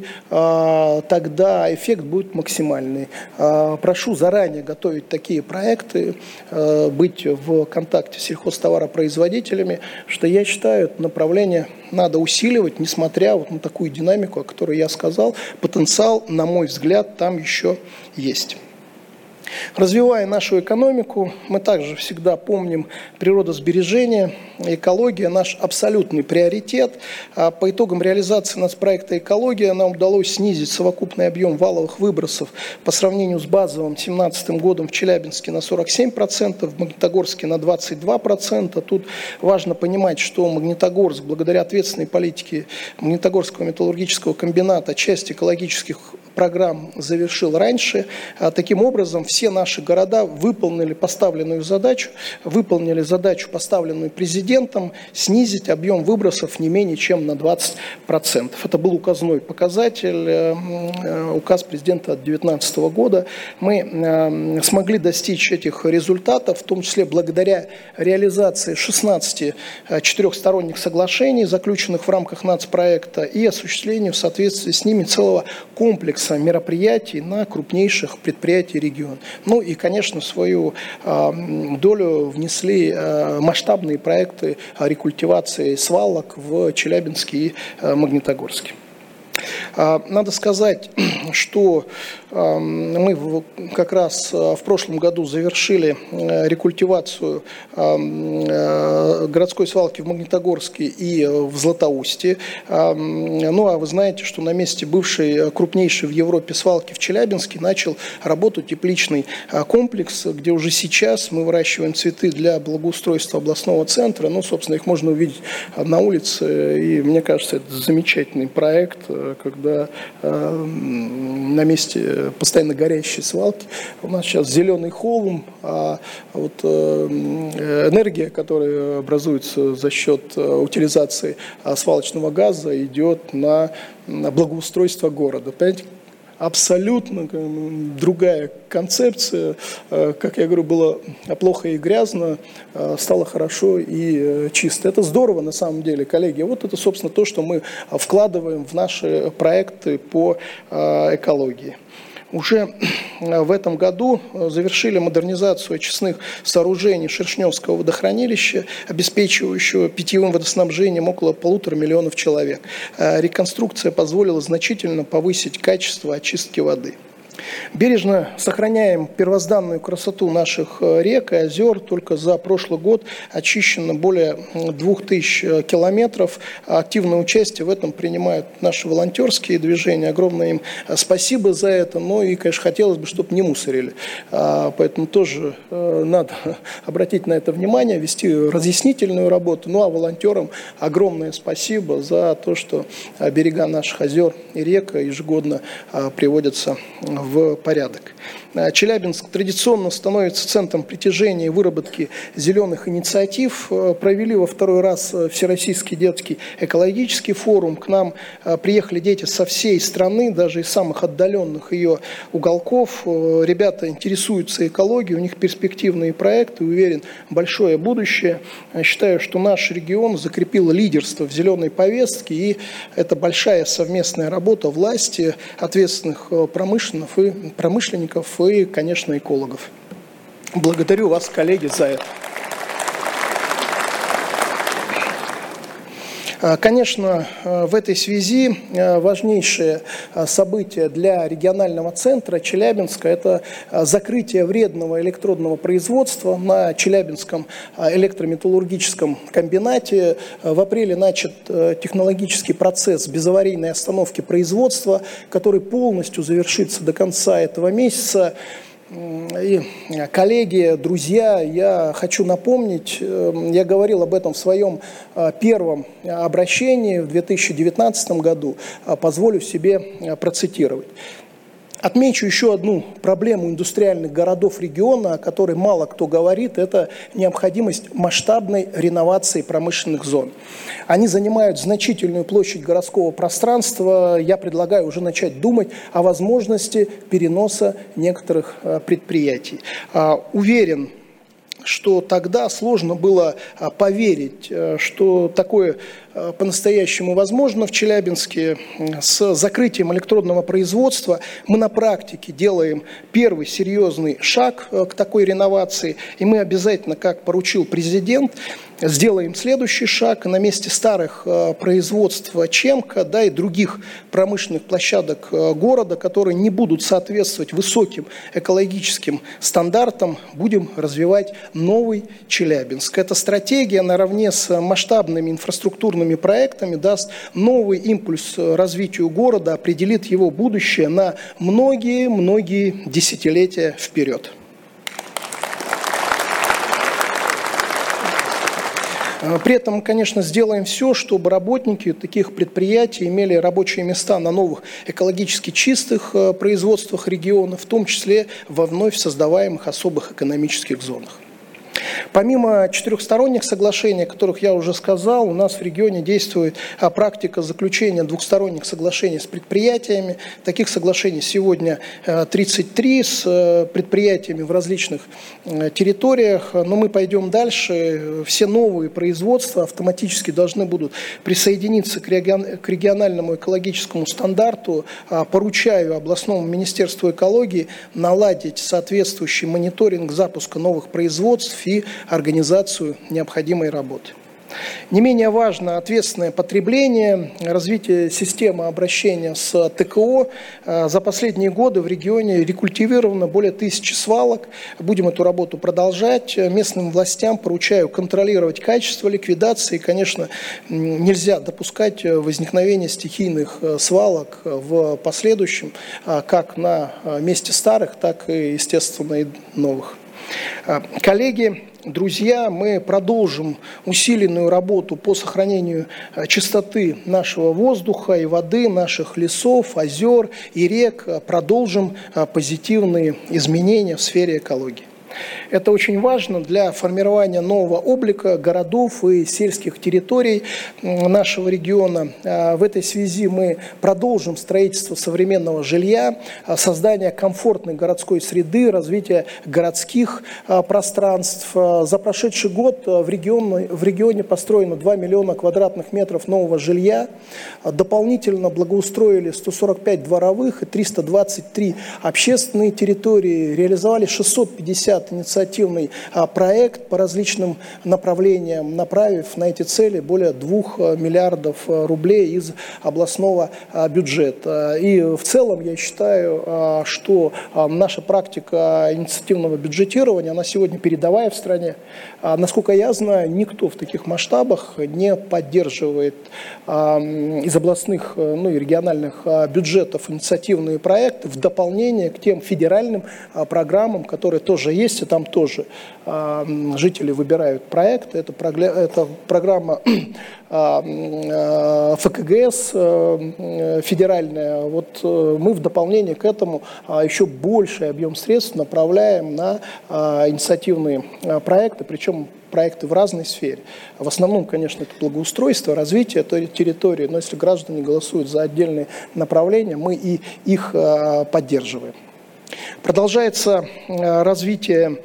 тогда эффект будет максимальный. Прошу заранее готовить такие проекты, быть в контакте с сельхозтоваропроизводителями, что я считаю, это направление надо усиливать, несмотря вот на такую динамику, о которой я сказал. Потенциал, на мой взгляд, там еще есть. Развивая нашу экономику, мы также всегда помним природосбережение, экология – наш абсолютный приоритет. По итогам реализации нацпроекта «Экология» нам удалось снизить совокупный объем валовых выбросов по сравнению с базовым две тысячи семнадцатым годом в Челябинске на сорок семь процентов, в Магнитогорске на двадцать два процента. Тут важно понимать, что Магнитогорск, благодаря ответственной политике Магнитогорского металлургического комбината, часть экологических программ завершил раньше. Таким образом, все наши города выполнили поставленную задачу, выполнили задачу, поставленную президентом, снизить объем выбросов не менее чем на двадцать процентов. Это был указной показатель, указ президента от две тысячи девятнадцатого года. Мы смогли достичь этих результатов, в том числе благодаря реализации шестнадцати четырехсторонних соглашений, заключенных в рамках нацпроекта, и осуществлению в соответствии с ними целого комплекса мероприятий на крупнейших предприятиях региона. Ну и, конечно, свою э, долю внесли э, масштабные проекты рекультивации свалок в Челябинске и э, Магнитогорске. Надо сказать, что мы как раз в прошлом году завершили рекультивацию городской свалки в Магнитогорске и в Златоусте. Ну а вы знаете, что на месте бывшей крупнейшей в Европе свалки в Челябинске начал работать тепличный комплекс, где уже сейчас мы выращиваем цветы для благоустройства областного центра. Ну, собственно, их можно увидеть на улице, и мне кажется, это замечательный проект, когда э, на месте постоянно горящей свалки у нас сейчас зеленый холм, а вот э, энергия, которая образуется за счет утилизации свалочного газа, идет на, на благоустройство города. Понимаете? Абсолютно другая концепция. Как я говорю, было плохо и грязно, стало хорошо и чисто. Это здорово на самом деле, коллеги. Вот это, собственно, то, что мы вкладываем в наши проекты по экологии. Уже в этом году завершили модернизацию очистных сооружений Шершневского водохранилища, обеспечивающего питьевым водоснабжением около полутора миллионов человек. Реконструкция позволила значительно повысить качество очистки воды. Бережно сохраняем первозданную красоту наших рек и озер. Только за прошлый год очищено более двух тысяч километров. Активное участие в этом принимают наши волонтерские движения. Огромное им спасибо за это. Но и, конечно, хотелось бы, чтобы не мусорили. Поэтому тоже надо обратить на это внимание, вести разъяснительную работу. Ну а волонтерам огромное спасибо за то, что берега наших озер и рек ежегодно приводятся в порядок. Челябинск традиционно становится центром притяжения и выработки зеленых инициатив. Провели во второй раз Всероссийский детский экологический форум. К нам приехали дети со всей страны, даже из самых отдаленных ее уголков. Ребята интересуются экологией, у них перспективные проекты, уверен, большое будущее. Считаю, что наш регион закрепил лидерство в зеленой повестке, и это большая совместная работа власти, ответственных промышленников и, промышленников и, конечно, экологов. Благодарю вас, коллеги, за это. Конечно, в этой связи важнейшее событие для регионального центра Челябинска – это закрытие вредного электродного производства на Челябинском электрометаллургическом комбинате. В апреле начат технологический процесс безаварийной остановки производства, который полностью завершится до конца этого месяца. И, коллеги, друзья, я хочу напомнить, я говорил об этом в своем первом обращении в две тысячи девятнадцатом году, позволю себе процитировать. Отмечу еще одну проблему индустриальных городов региона, о которой мало кто говорит, это необходимость масштабной реновации промышленных зон. Они занимают значительную площадь городского пространства. Я предлагаю уже начать думать о возможности переноса некоторых предприятий. Уверен, что тогда сложно было поверить, что такое по-настоящему возможно в Челябинске. С закрытием электродного производства мы на практике делаем первый серьезный шаг к такой реновации, и мы обязательно, как поручил президент, сделаем следующий шаг. На месте старых производств Чемка, да, и других промышленных площадок города, которые не будут соответствовать высоким экологическим стандартам, будем развивать новый Челябинск. Эта стратегия наравне с масштабными инфраструктурными проектами даст новый импульс развитию города, определит его будущее на многие-многие десятилетия вперед. При этом, конечно, сделаем все, чтобы работники таких предприятий имели рабочие места на новых экологически чистых производствах региона, в том числе во вновь создаваемых особых экономических зонах. Помимо четырехсторонних соглашений, о которых я уже сказал, у нас в регионе действует практика заключения двухсторонних соглашений с предприятиями. Таких соглашений сегодня тридцать три с предприятиями в различных территориях. Но мы пойдем дальше. Все новые производства автоматически должны будут присоединиться к региональному экологическому стандарту. Поручаю областному министерству экологии наладить соответствующий мониторинг запуска новых производств и организацию необходимой работы. Не менее важно ответственное потребление, развитие системы обращения с ТКО. За последние годы в регионе рекультивировано более тысячи свалок. Будем эту работу продолжать. Местным властям поручаю контролировать качество ликвидации. Конечно, нельзя допускать возникновение стихийных свалок в последующем, как на месте старых, так и, естественно, и новых. Коллеги, друзья, мы продолжим усиленную работу по сохранению чистоты нашего воздуха и воды, наших лесов, озер и рек. Продолжим позитивные изменения в сфере экологии. Это очень важно для формирования нового облика городов и сельских территорий нашего региона. В этой связи мы продолжим строительство современного жилья, создание комфортной городской среды, развитие городских пространств. За прошедший год в регионе, в регионе построено два миллиона квадратных метров нового жилья. Дополнительно благоустроили сто сорок пять дворовых и триста двадцать три общественные территории. Реализовали шестьсот пятьдесят инициативный проект по различным направлениям, направив на эти цели более двух миллиардов рублей из областного бюджета. И в целом я считаю, что наша практика инициативного бюджетирования, она сегодня передовая в стране. Насколько я знаю, никто в таких масштабах не поддерживает из областных, ну и региональных бюджетов инициативные проекты в дополнение к тем федеральным программам, которые тоже есть вместе». Там тоже жители выбирают проекты. Это, это программа эф ка гэ эс федеральная. Вот мы в дополнение к этому еще больший объем средств направляем на инициативные проекты, причем проекты в разной сфере. В основном, конечно, это благоустройство, развитие территории, но если граждане голосуют за отдельные направления, мы и их поддерживаем. Продолжается развитие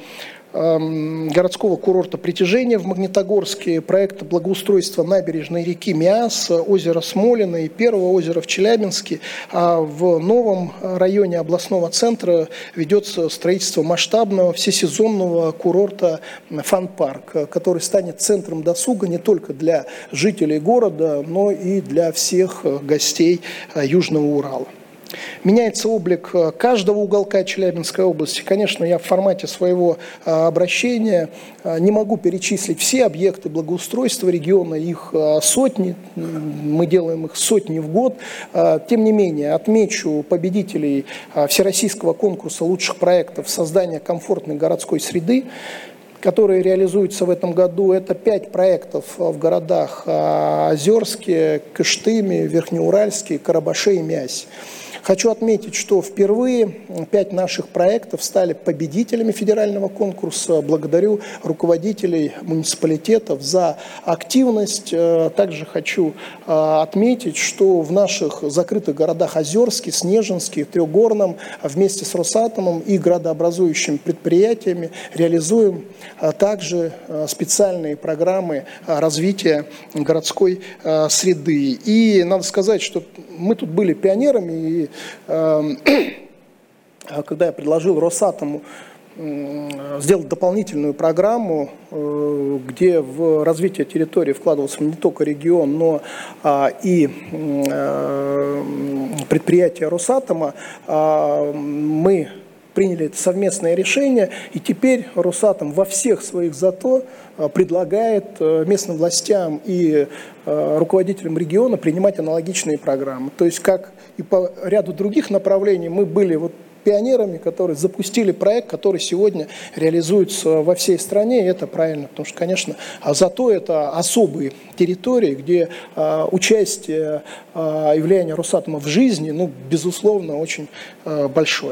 городского курорта «Притяжение» в Магнитогорске, проект благоустройства набережной реки Миас, озера Смолино и первого озера в Челябинске. А в новом районе областного центра ведется строительство масштабного всесезонного курорта «Фан-парк», который станет центром досуга не только для жителей города, но и для всех гостей Южного Урала. Меняется облик каждого уголка Челябинской области. Конечно, я в формате своего обращения не могу перечислить все объекты благоустройства региона, их сотни, мы делаем их сотни в год. Тем не менее, отмечу победителей Всероссийского конкурса лучших проектов создания комфортной городской среды, которые реализуются в этом году. Это пять проектов в городах Озерске, Кыштыме, Верхнеуральске, Карабаше и Миасе. Хочу отметить, что впервые пять наших проектов стали победителями федерального конкурса. Благодарю руководителей муниципалитетов за активность. Также хочу отметить, что в наших закрытых городах Озерске, Снежинске, Трехгорном вместе с Росатомом и градообразующими предприятиями реализуем также специальные программы развития городской среды. И надо сказать, что мы тут были пионерами, и э, когда я предложил Росатому э, сделать дополнительную программу, э, где в развитие территории вкладывался не только регион, но э, и э, предприятия Росатома, э, мы приняли это совместное решение, и теперь Росатом во всех своих зато предлагает местным властям и руководителям региона принимать аналогичные программы. То есть, как и по ряду других направлений, мы были вот пионерами, которые запустили проект, который сегодня реализуется во всей стране, и это правильно, потому что, конечно, зато это особые территории, где участие и влияние Росатома в жизни, ну, безусловно, очень большое.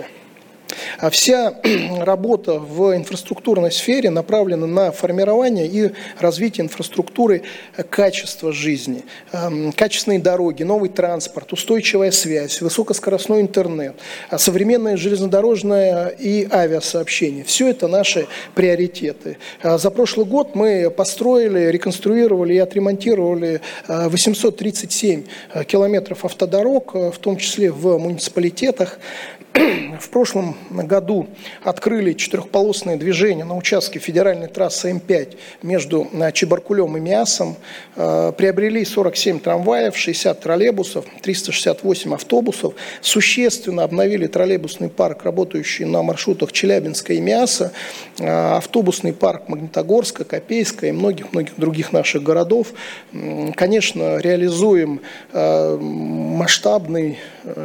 Вся работа в инфраструктурной сфере направлена на формирование и развитие инфраструктуры качества жизни. Качественные дороги, новый транспорт, устойчивая связь, высокоскоростной интернет, современное железнодорожное и авиасообщение. Все это наши приоритеты. За прошлый год мы построили, реконструировали и отремонтировали восемьсот тридцать семь километров автодорог, в том числе в муниципалитетах. В прошлом году открыли четырехполосное движение на участке федеральной трассы эм пять между Чебаркулем и Миасом. Приобрели сорок семь трамваев, шестьдесят троллейбусов, триста шестьдесят восемь автобусов. Существенно обновили троллейбусный парк, работающий на маршрутах Челябинска и Миаса, автобусный парк Магнитогорска, Копейска и многих-многих других наших городов. Конечно, реализуем масштабный,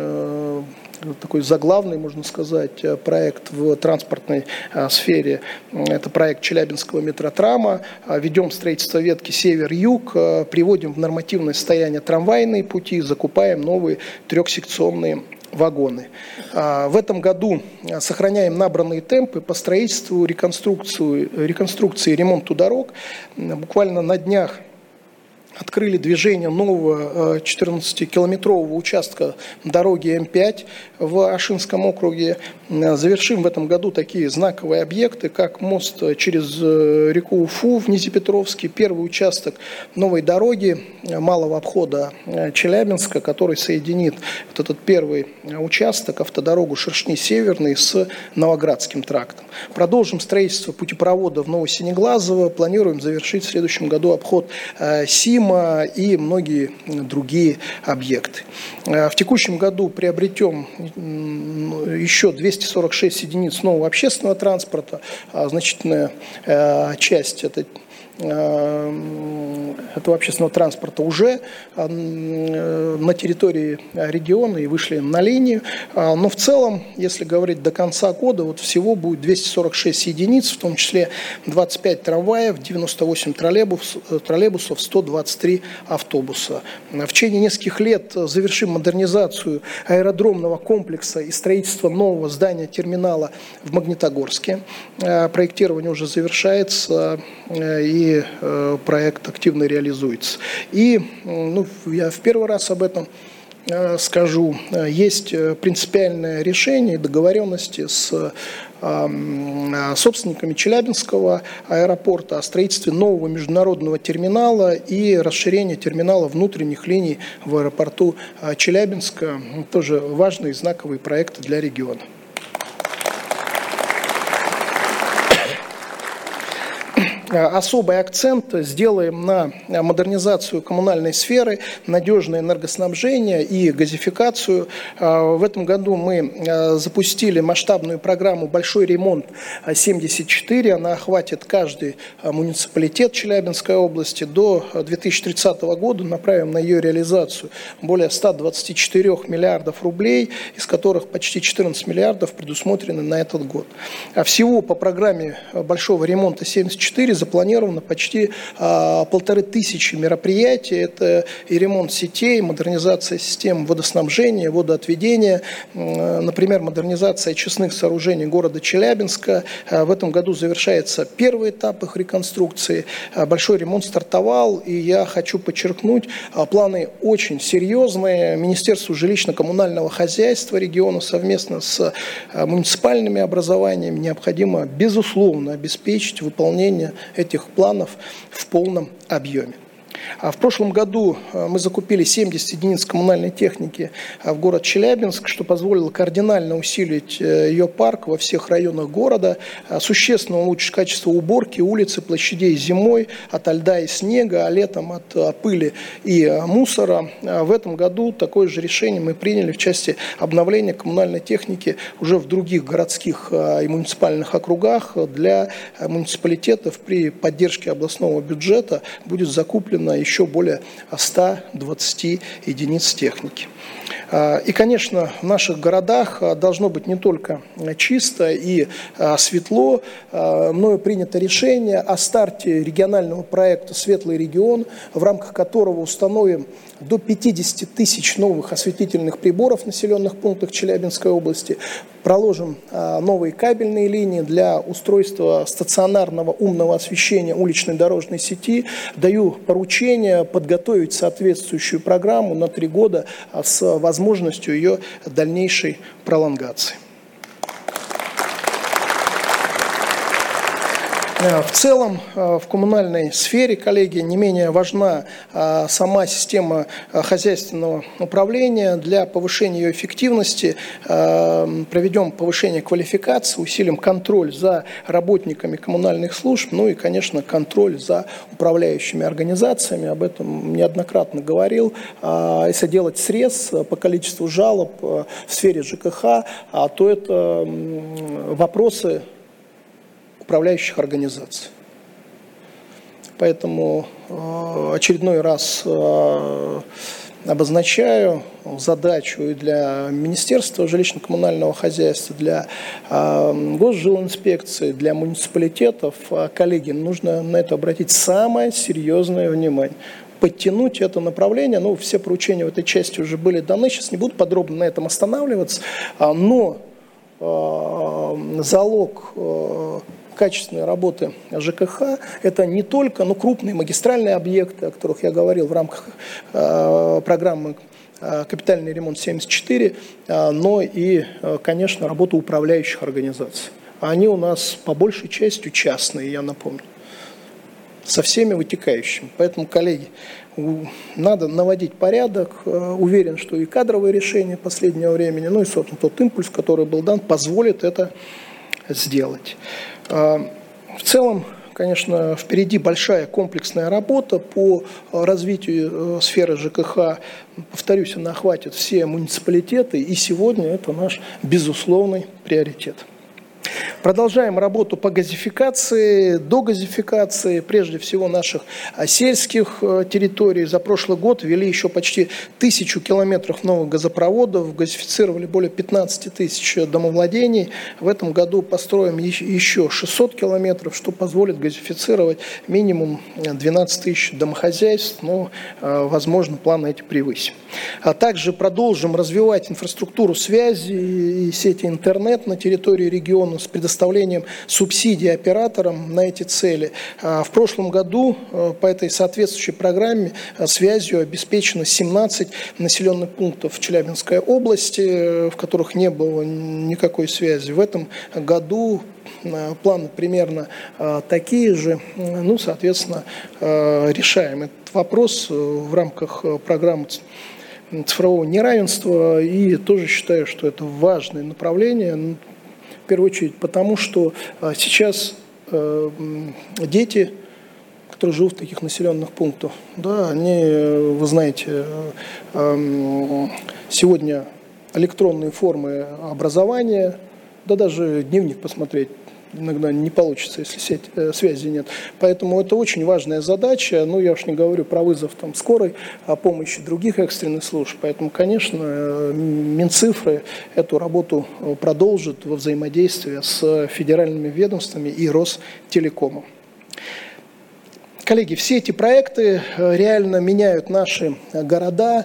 такой заглавный, можно сказать, проект в транспортной сфере. Это проект Челябинского метротрама. Ведем строительство ветки север-юг, приводим в нормативное состояние трамвайные пути, закупаем новые трехсекционные вагоны. В этом году сохраняем набранные темпы по строительству, реконструкции, реконструкции и ремонту дорог. Буквально на днях открыли движение нового четырнадцатикилометрового участка дороги эм пять в Ашинском округе. Завершим в этом году такие знаковые объекты, как мост через реку Уфу в Нязепетровске, первый участок новой дороги малого обхода Челябинска, который соединит вот этот первый участок, автодорогу Шершни-Северный, с Новоградским трактом. Продолжим строительство путепровода в Новосинеглазово. Планируем завершить в следующем году обход Сима и многие другие объекты. В текущем году приобретем еще двести сорок шесть единиц нового общественного транспорта. Значительная часть это этого общественного транспорта уже на территории региона и вышли на линию. Но в целом, если говорить до конца года, вот всего будет двести сорок шесть единиц, в том числе двадцать пять трамваев, девяносто восемь троллейбусов, троллейбусов сто двадцать три автобуса. В течение нескольких лет завершим модернизацию аэродромного комплекса и строительство нового здания терминала в Магнитогорске. Проектирование уже завершается, и проект активно реализуется. И ну, я в первый раз об этом скажу. Есть принципиальное решение, договоренности с собственниками Челябинского аэропорта о строительстве нового международного терминала и расширении терминала внутренних линий в аэропорту Челябинска. Тоже важные знаковые проекты для региона. Особый акцент сделаем на модернизацию коммунальной сферы, надежное энергоснабжение и газификацию. В этом году мы запустили масштабную программу «Большой ремонт семьдесят четыре». Она охватит каждый муниципалитет Челябинской области. До две тысячи тридцатого года направим на ее реализацию более ста двадцати четырёх миллиардов рублей, из которых почти четырнадцать миллиардов предусмотрены на этот год. А всего по программе «Большого ремонта семьдесят четыре» запланировано почти а, полторы тысячи мероприятий. Это и ремонт сетей, модернизация систем водоснабжения, водоотведения, например, модернизация очистных сооружений города Челябинска. А, в этом году завершается первый этап их реконструкции. А, большой ремонт стартовал, и я хочу подчеркнуть, а, планы очень серьезные. Министерство жилищно-коммунального хозяйства региона совместно с а, муниципальными образованиями необходимо, безусловно, обеспечить выполнение этих планов в полном объеме. В прошлом году мы закупили семьдесят единиц коммунальной техники в город Челябинск, что позволило кардинально усилить ее парк во всех районах города, существенно улучшить качество уборки улиц и площадей зимой от льда и снега, а летом от пыли и мусора. В этом году такое же решение мы приняли в части обновления коммунальной техники уже в других городских и муниципальных округах. Для муниципалитетов при поддержке областного бюджета будет закуплено еще более ста двадцати единиц техники. И, конечно, в наших городах должно быть не только чисто и светло. Мною принято решение о старте регионального проекта «Светлый регион», в рамках которого установим до пятидесяти тысяч новых осветительных приборов в населенных пунктах Челябинской области, проложим новые кабельные линии для устройства стационарного умного освещения уличной дорожной сети. Даю поручение подготовить соответствующую программу на три года с возможностью ее дальнейшей пролонгации. В целом, в коммунальной сфере, коллеги, не менее важна сама система хозяйственного управления. Для повышения ее эффективности проведем повышение квалификации, усилим контроль за работниками коммунальных служб, ну и, конечно, контроль за управляющими организациями. Об этом неоднократно говорил. Если делать срез по количеству жалоб в сфере ЖКХ, то это вопросы управляющих организаций. Поэтому э, очередной раз э, обозначаю задачу и для Министерства жилищно-коммунального хозяйства, для э, Госжилинспекции, для муниципалитетов. Коллеги, нужно на это обратить самое серьезное внимание. Подтянуть это направление. Ну, все поручения в этой части уже были даны. Сейчас не буду подробно на этом останавливаться. Но э, залог э, качественной работы ЖКХ – это не только ну, крупные магистральные объекты, о которых я говорил в рамках э, программы э, «Капитальный ремонт семьдесят четыре», э, но и, э, конечно, работа управляющих организаций. Они у нас по большей части частные, я напомню, со всеми вытекающими. Поэтому, коллеги, надо наводить порядок. Уверен, что и кадровые решения последнего времени, ну и, собственно, тот импульс, который был дан, позволит это сделать. В целом, конечно, впереди большая комплексная работа по развитию сферы ЖКХ. Повторюсь, она охватит все муниципалитеты, и сегодня это наш безусловный приоритет. Продолжаем работу по газификации, догазификации, прежде всего наших сельских территорий. За прошлый год ввели еще почти тысячу километров новых газопроводов, газифицировали более пятнадцати тысяч домовладений. В этом году построим еще шестьсот километров, что позволит газифицировать минимум двенадцать тысяч домохозяйств, но, возможно, планы эти превысим. А также продолжим развивать инфраструктуру связи и сети интернет на территории региона с предоставлением субсидий операторам на эти цели. В прошлом году по этой соответствующей программе связью обеспечено семнадцать населенных пунктов в Челябинской области, в которых не было никакой связи. В этом году планы примерно такие же. Ну, соответственно, решаем этот вопрос в рамках программы цифрового неравенства, и тоже считаю, что это важное направление, в первую очередь потому, что сейчас дети, которые живут в таких населенных пунктах, да, они, вы знаете, сегодня электронные формы образования, да даже дневник посмотреть иногда не получится, если сеть, э, связи нет. Поэтому это очень важная задача. Ну, я уж не говорю про вызов там, скорой о помощи других экстренных служб. Поэтому, конечно, Минцифры эту работу продолжит во взаимодействии с федеральными ведомствами и Ростелекомом. Коллеги, все эти проекты реально меняют наши города,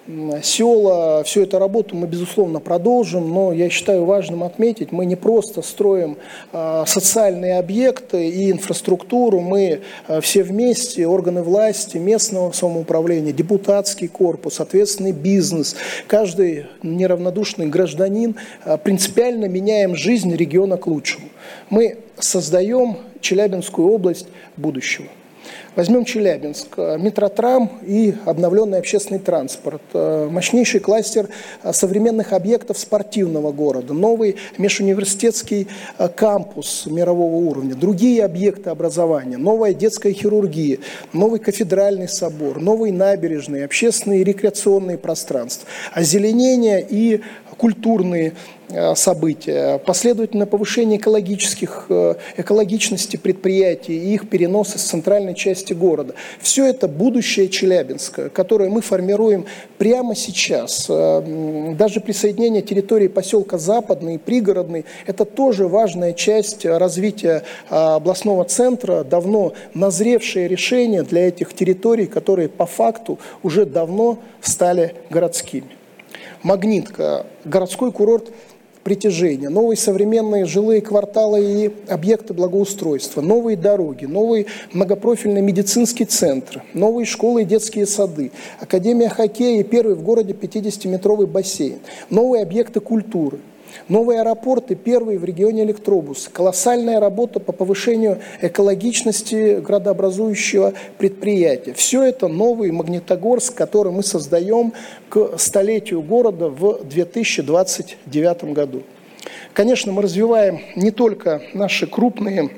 села. Всю эту работу мы, безусловно, продолжим, но я считаю важным отметить, мы не просто строим социальные объекты и инфраструктуру, мы все вместе, органы власти, местного самоуправления, депутатский корпус, ответственный бизнес, каждый неравнодушный гражданин принципиально меняем жизнь региона к лучшему. Мы создаем Челябинскую область будущего. Возьмем Челябинск, метротрам и обновленный общественный транспорт, мощнейший кластер современных объектов спортивного города, новый межуниверситетский кампус мирового уровня, другие объекты образования, новая детская хирургия, новый кафедральный собор, новые набережные, общественные и рекреационные пространства, озеленение и культурные события, последовательное повышение экологических, экологичности предприятий и их перенос из центральной части города. Все это будущее Челябинска, которое мы формируем прямо сейчас. Даже присоединение территории поселка Западный и Пригородный – это тоже важная часть развития областного центра, давно назревшее решение для этих территорий, которые по факту уже давно стали городскими. Магнитка, городской курорт притяжения, новые современные жилые кварталы и объекты благоустройства, новые дороги, новый многопрофильный медицинский центр, новые школы и детские сады, академия хоккея и первый в городе пятидесятиметровый бассейн, новые объекты культуры. Новые аэропорты, первые в регионе электробус, колоссальная работа по повышению экологичности градообразующего предприятия. Все это новый Магнитогорск, который мы создаем к столетию города в две тысячи двадцать девятом году. Конечно, мы развиваем не только наши крупные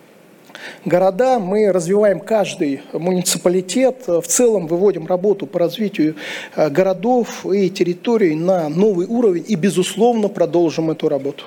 города, мы развиваем каждый муниципалитет, в целом выводим работу по развитию городов и территорий на новый уровень и, безусловно, продолжим эту работу.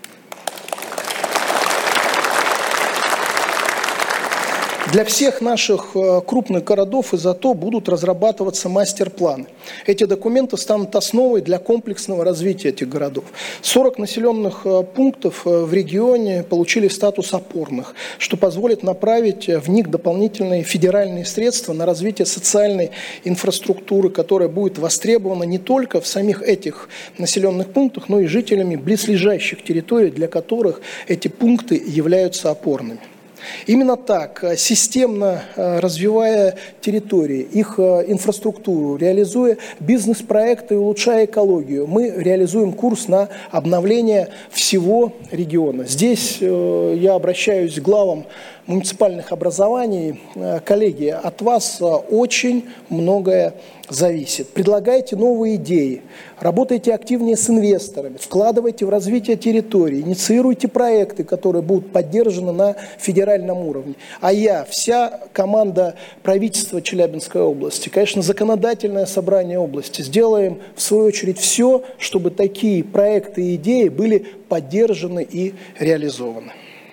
Для всех наших крупных городов и зато будут разрабатываться мастер-планы. Эти документы станут основой для комплексного развития этих городов. сорок населенных пунктов в регионе получили статус опорных, что позволит направить в них дополнительные федеральные средства на развитие социальной инфраструктуры, которая будет востребована не только в самих этих населенных пунктах, но и жителями близлежащих территорий, для которых эти пункты являются опорными. Именно так, системно развивая территории, их инфраструктуру, реализуя бизнес-проекты и улучшая экологию, мы реализуем курс на обновление всего региона. Здесь я обращаюсь к главам муниципальных образований. Коллеги, от вас очень многое зависит. Предлагайте новые идеи, работайте активнее с инвесторами, вкладывайте в развитие территории, инициируйте проекты, которые будут поддержаны на федеральном федеральном уровне. А я, вся команда правительства Челябинской области, конечно, законодательное собрание области, сделаем, в свою очередь, все, чтобы такие проекты и идеи были поддержаны и реализованы.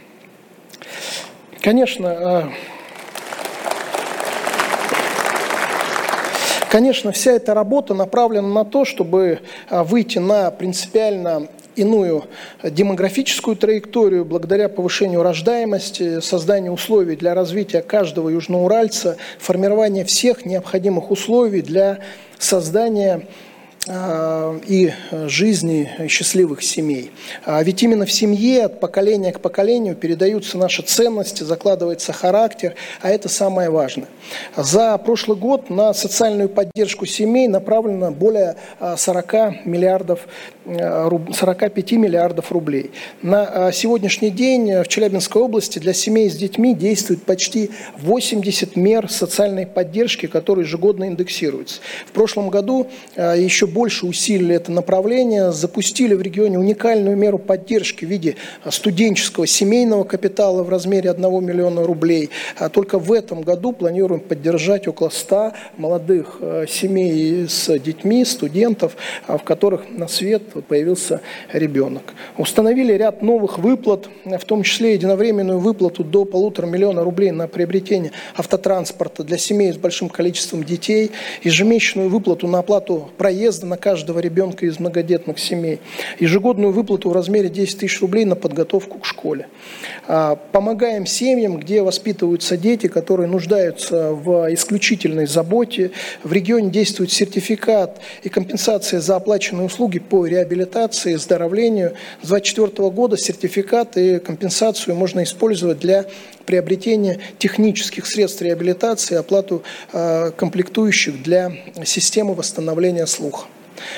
Конечно, конечно, вся эта работа направлена на то, чтобы выйти на принципиально иную демографическую траекторию благодаря повышению рождаемости, созданию условий для развития каждого южноуральца, формирования всех необходимых условий для создания и жизни счастливых семей. Ведь именно в семье от поколения к поколению передаются наши ценности, закладывается характер, а это самое важное. За прошлый год на социальную поддержку семей направлено более сорока миллиардов, сорока пяти миллиардов рублей. На сегодняшний день в Челябинской области для семей с детьми действует почти восемьдесят мер социальной поддержки, которые ежегодно индексируются. В прошлом году еще больше усилили это направление, запустили в регионе уникальную меру поддержки в виде студенческого семейного капитала в размере одного миллиона рублей. А только в этом году планируем поддержать около ста молодых семей с детьми, студентов, в которых на свет появился ребенок. Установили ряд новых выплат, в том числе единовременную выплату до полутора миллиона рублей на приобретение автотранспорта для семей с большим количеством детей, ежемесячную выплату на оплату проезда на каждого ребенка из многодетных семей, ежегодную выплату в размере десять тысяч рублей на подготовку к школе. Помогаем семьям, где воспитываются дети, которые нуждаются в исключительной заботе. В регионе действует сертификат и компенсация за оплаченные услуги по реабилитации и оздоровлению. С две тысячи двадцать четвёртого года сертификат и компенсацию можно использовать для приобретения технических средств реабилитации, оплату э, комплектующих для системы восстановления слуха.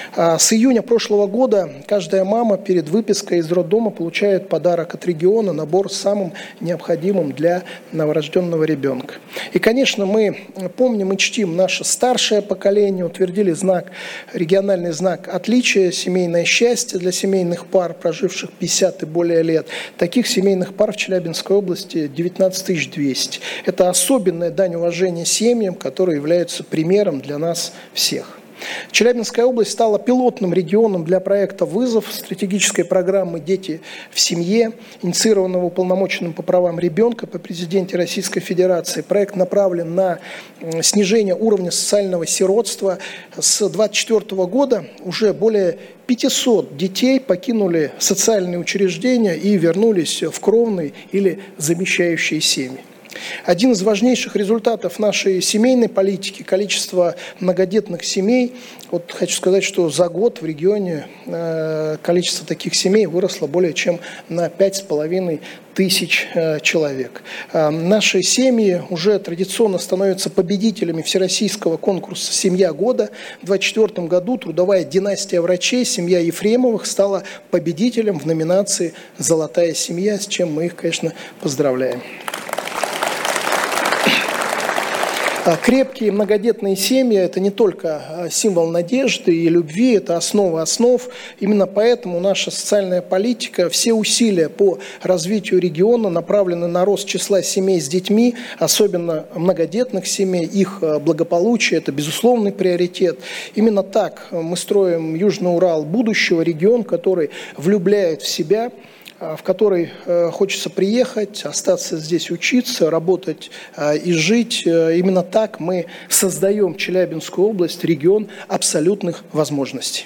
С июня прошлого года каждая мама перед выпиской из роддома получает подарок от региона, набор с самым необходимым для новорожденного ребенка. И, конечно, мы помним и чтим наше старшее поколение, утвердили знак, региональный знак отличия, семейное счастье для семейных пар, проживших пятьдесят и более лет. Таких семейных пар в Челябинской области девятнадцать тысяч двести. Это особенная дань уважения семьям, которые являются примером для нас всех. Челябинская область стала пилотным регионом для проекта «Вызов» стратегической программы «Дети в семье», инициированного уполномоченным по правам ребенка по президенте Российской Федерации. Проект направлен на снижение уровня социального сиротства. С две тысячи двадцать четвёртого года уже более пятисот детей покинули социальные учреждения и вернулись в кровные или замещающие семьи. Один из важнейших результатов нашей семейной политики – количество многодетных семей. Вот хочу сказать, что за год в регионе э, количество таких семей выросло более чем на пять с половиной тысяч э, человек. Э, наши семьи уже традиционно становятся победителями всероссийского конкурса «Семья года». В две тысячи двадцать четвёртом году трудовая династия врачей, семья Ефремовых, стала победителем в номинации «Золотая семья», с чем мы их, конечно, поздравляем. Крепкие многодетные семьи – это не только символ надежды и любви, это основа основ. Именно поэтому наша социальная политика, все усилия по развитию региона направлены на рост числа семей с детьми, особенно многодетных семей, их благополучие – это безусловный приоритет. Именно так мы строим Южный Урал будущего, регион, который влюбляет в себя, в который хочется приехать, остаться здесь учиться, работать и жить. Именно так мы создаем Челябинскую область, регион абсолютных возможностей.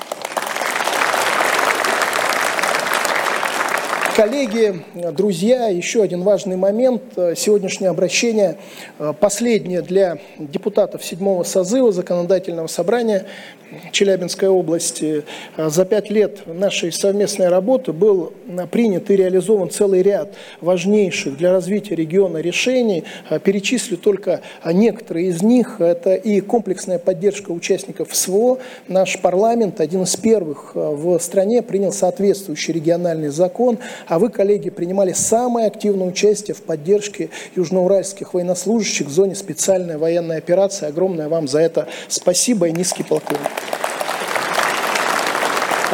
Коллеги, друзья, еще один важный момент. Сегодняшнее обращение последнее для депутатов седьмого созыва Законодательного собрания Челябинской области. За пять лет нашей совместной работы был принят и реализован целый ряд важнейших для развития региона решений. Перечислю только некоторые из них. Это и комплексная поддержка участников СВО. Наш парламент, один из первых в стране, принял соответствующий региональный закон. А вы, коллеги, принимали самое активное участие в поддержке южноуральских военнослужащих в зоне специальной военной операции. Огромное вам за это спасибо и низкий поклон.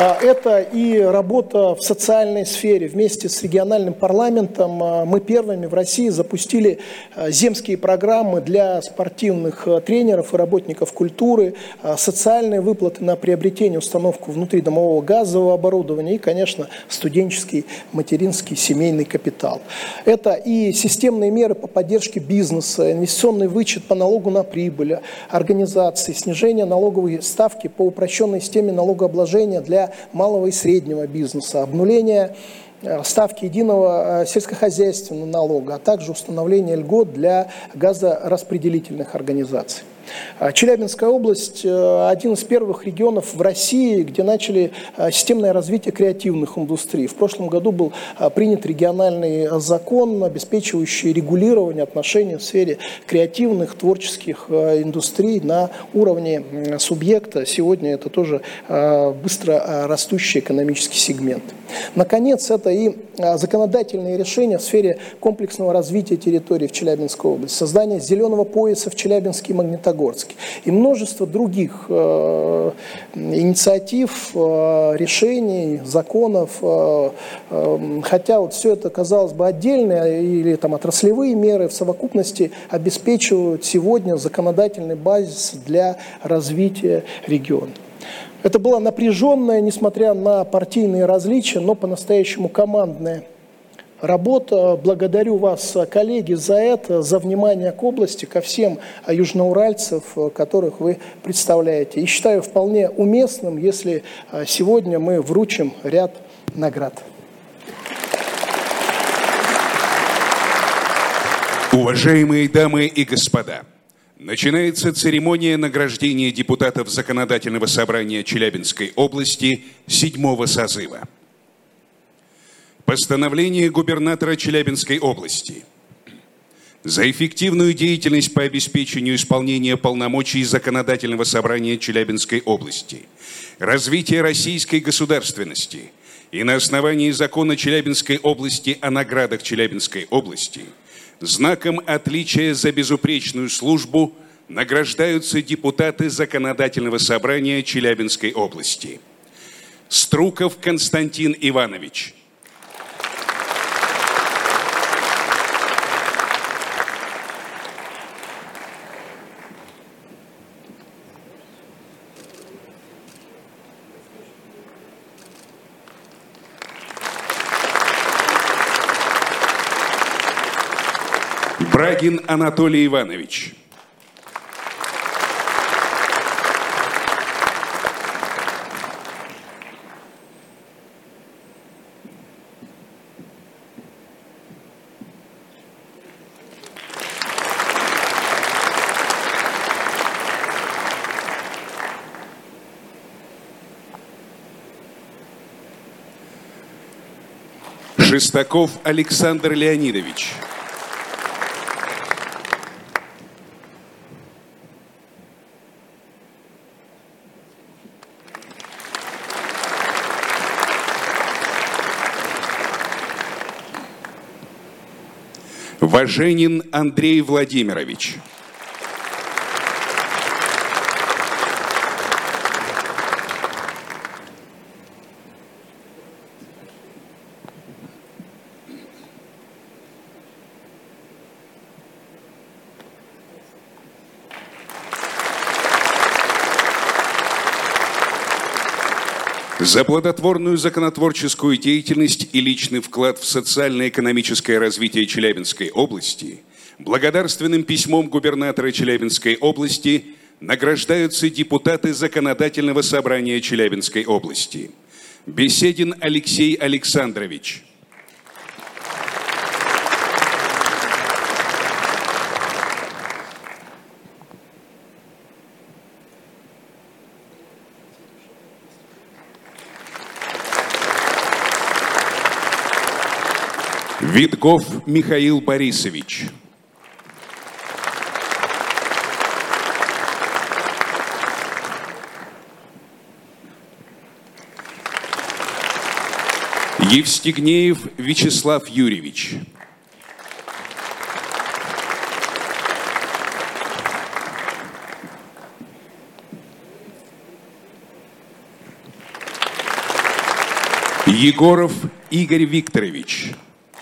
Это и работа в социальной сфере. Вместе с региональным парламентом мы первыми в России запустили земские программы для спортивных тренеров и работников культуры, социальные выплаты на приобретение, установку внутридомового газового оборудования и, конечно, студенческий, материнский, семейный капитал. Это и системные меры по поддержке бизнеса, инвестиционный вычет по налогу на прибыль, организации, снижение налоговой ставки по упрощенной системе налогообложения для малого и среднего бизнеса, обнуление ставки единого сельскохозяйственного налога, а также установление льгот для газораспределительных организаций. Челябинская область – один из первых регионов в России, где начали системное развитие креативных индустрий. В прошлом году был принят региональный закон, обеспечивающий регулирование отношений в сфере креативных, творческих индустрий на уровне субъекта. Сегодня это тоже быстро растущий экономический сегмент. Наконец, это и законодательные решения в сфере комплексного развития территории в Челябинской области, создание зеленого пояса в Челябинске и Магнитогорске и множество других э, инициатив, э, решений, законов, э, э, хотя вот все это, казалось бы, отдельные или там отраслевые меры в совокупности обеспечивают сегодня законодательный базис для развития региона. Это была напряженная, несмотря на партийные различия, но по-настоящему командная работа. Благодарю вас, коллеги, за это, за внимание к области, ко всем южноуральцев, которых вы представляете. И считаю вполне уместным, если сегодня мы вручим ряд наград.
Уважаемые дамы и господа, начинается церемония награждения депутатов Законодательного собрания Челябинской области седьмого созыва. Постановление губернатора Челябинской области за эффективную деятельность по обеспечению исполнения полномочий Законодательного собрания Челябинской области, развитие российской государственности и на основании закона Челябинской области о наградах Челябинской области знаком отличия за безупречную службу награждаются депутаты Законодательного собрания Челябинской области. Струков Константин Иванович. Брагин Анатолий Иванович. Шестаков Александр Леонидович. Важенин Андрей Владимирович. За плодотворную законотворческую деятельность и личный вклад в социально-экономическое развитие Челябинской области благодарственным письмом губернатора Челябинской области награждаются депутаты Законодательного собрания Челябинской области. Беседин Алексей Александрович. Витков Михаил Борисович. Евстигнеев Вячеслав Юрьевич. Егоров Игорь Викторович.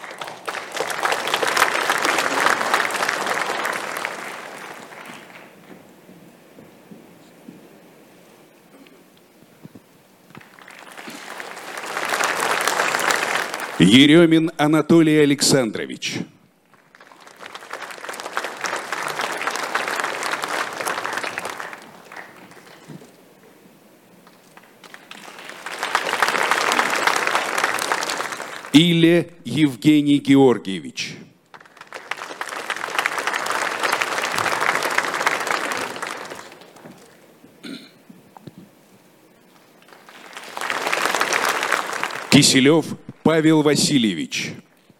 Еремин Анатолий Александрович. Иле Евгений Георгиевич. Киселев Павел Васильевич.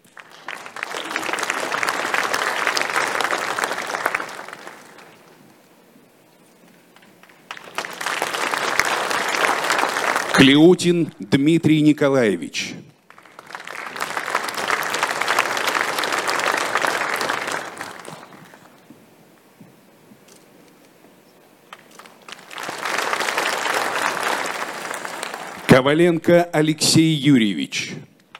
Клеутин Дмитрий Николаевич. Коваленко Алексей Юрьевич.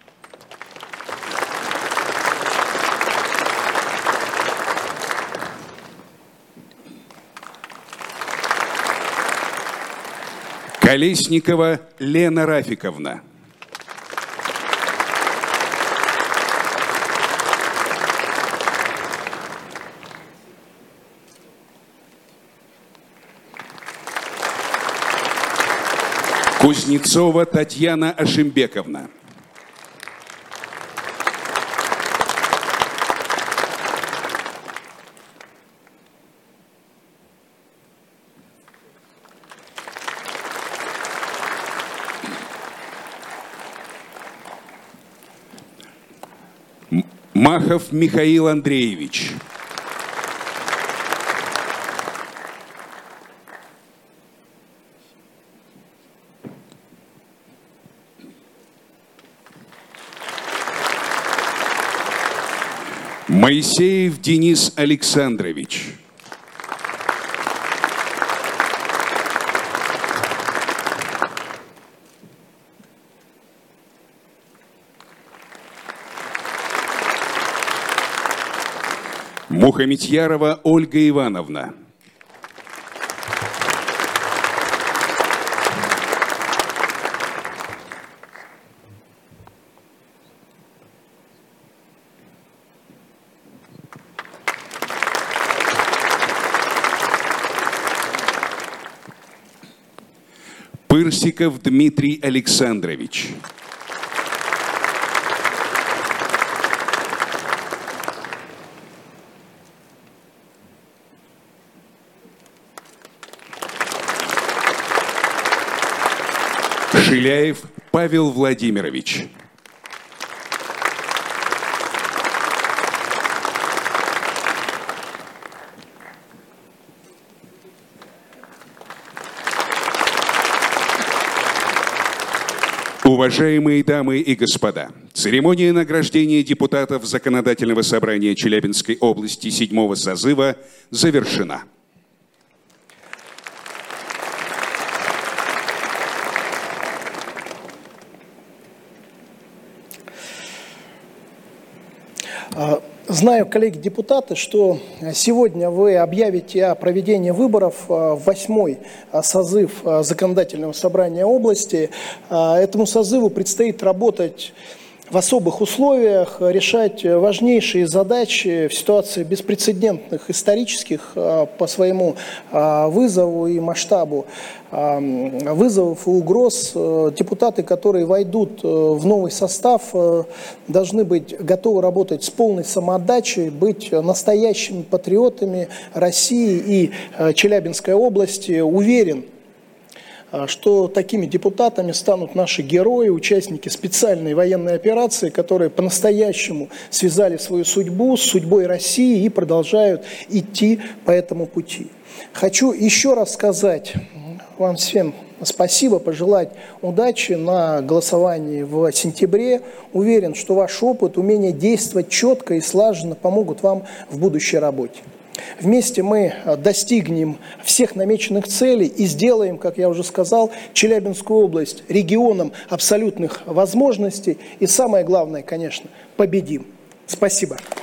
Колесникова Лена Рафиковна. Кузнецова Татьяна Ашимбековна. Махов Михаил Андреевич. Моисеев Денис Александрович. Мухаметьярова Ольга Ивановна. Пырсиков Дмитрий Александрович. Шиляев Павел Владимирович. Уважаемые дамы и господа, церемония награждения депутатов Законодательного собрания Челябинской области седьмого созыва завершена.
Знаю, коллеги-депутаты, что сегодня вы объявите о проведении выборов в восьмой созыв Законодательного собрания области. Этому созыву предстоит работать в особых условиях, решать важнейшие задачи в ситуации беспрецедентных исторических по своему вызову и масштабу вызовов и угроз. Депутаты, которые войдут в новый состав, должны быть готовы работать с полной самоотдачей, быть настоящими патриотами России и Челябинской области. Уверен, что такими депутатами станут наши герои, участники специальной военной операции, которые по-настоящему связали свою судьбу с судьбой России и продолжают идти по этому пути. Хочу еще раз сказать вам всем спасибо, пожелать удачи на голосовании в сентябре. Уверен, что ваш опыт, умение действовать четко и слаженно помогут вам в будущей работе. Вместе мы достигнем всех намеченных целей и сделаем, как я уже сказал, Челябинскую область регионом абсолютных возможностей. И самое главное, конечно, победим. Спасибо.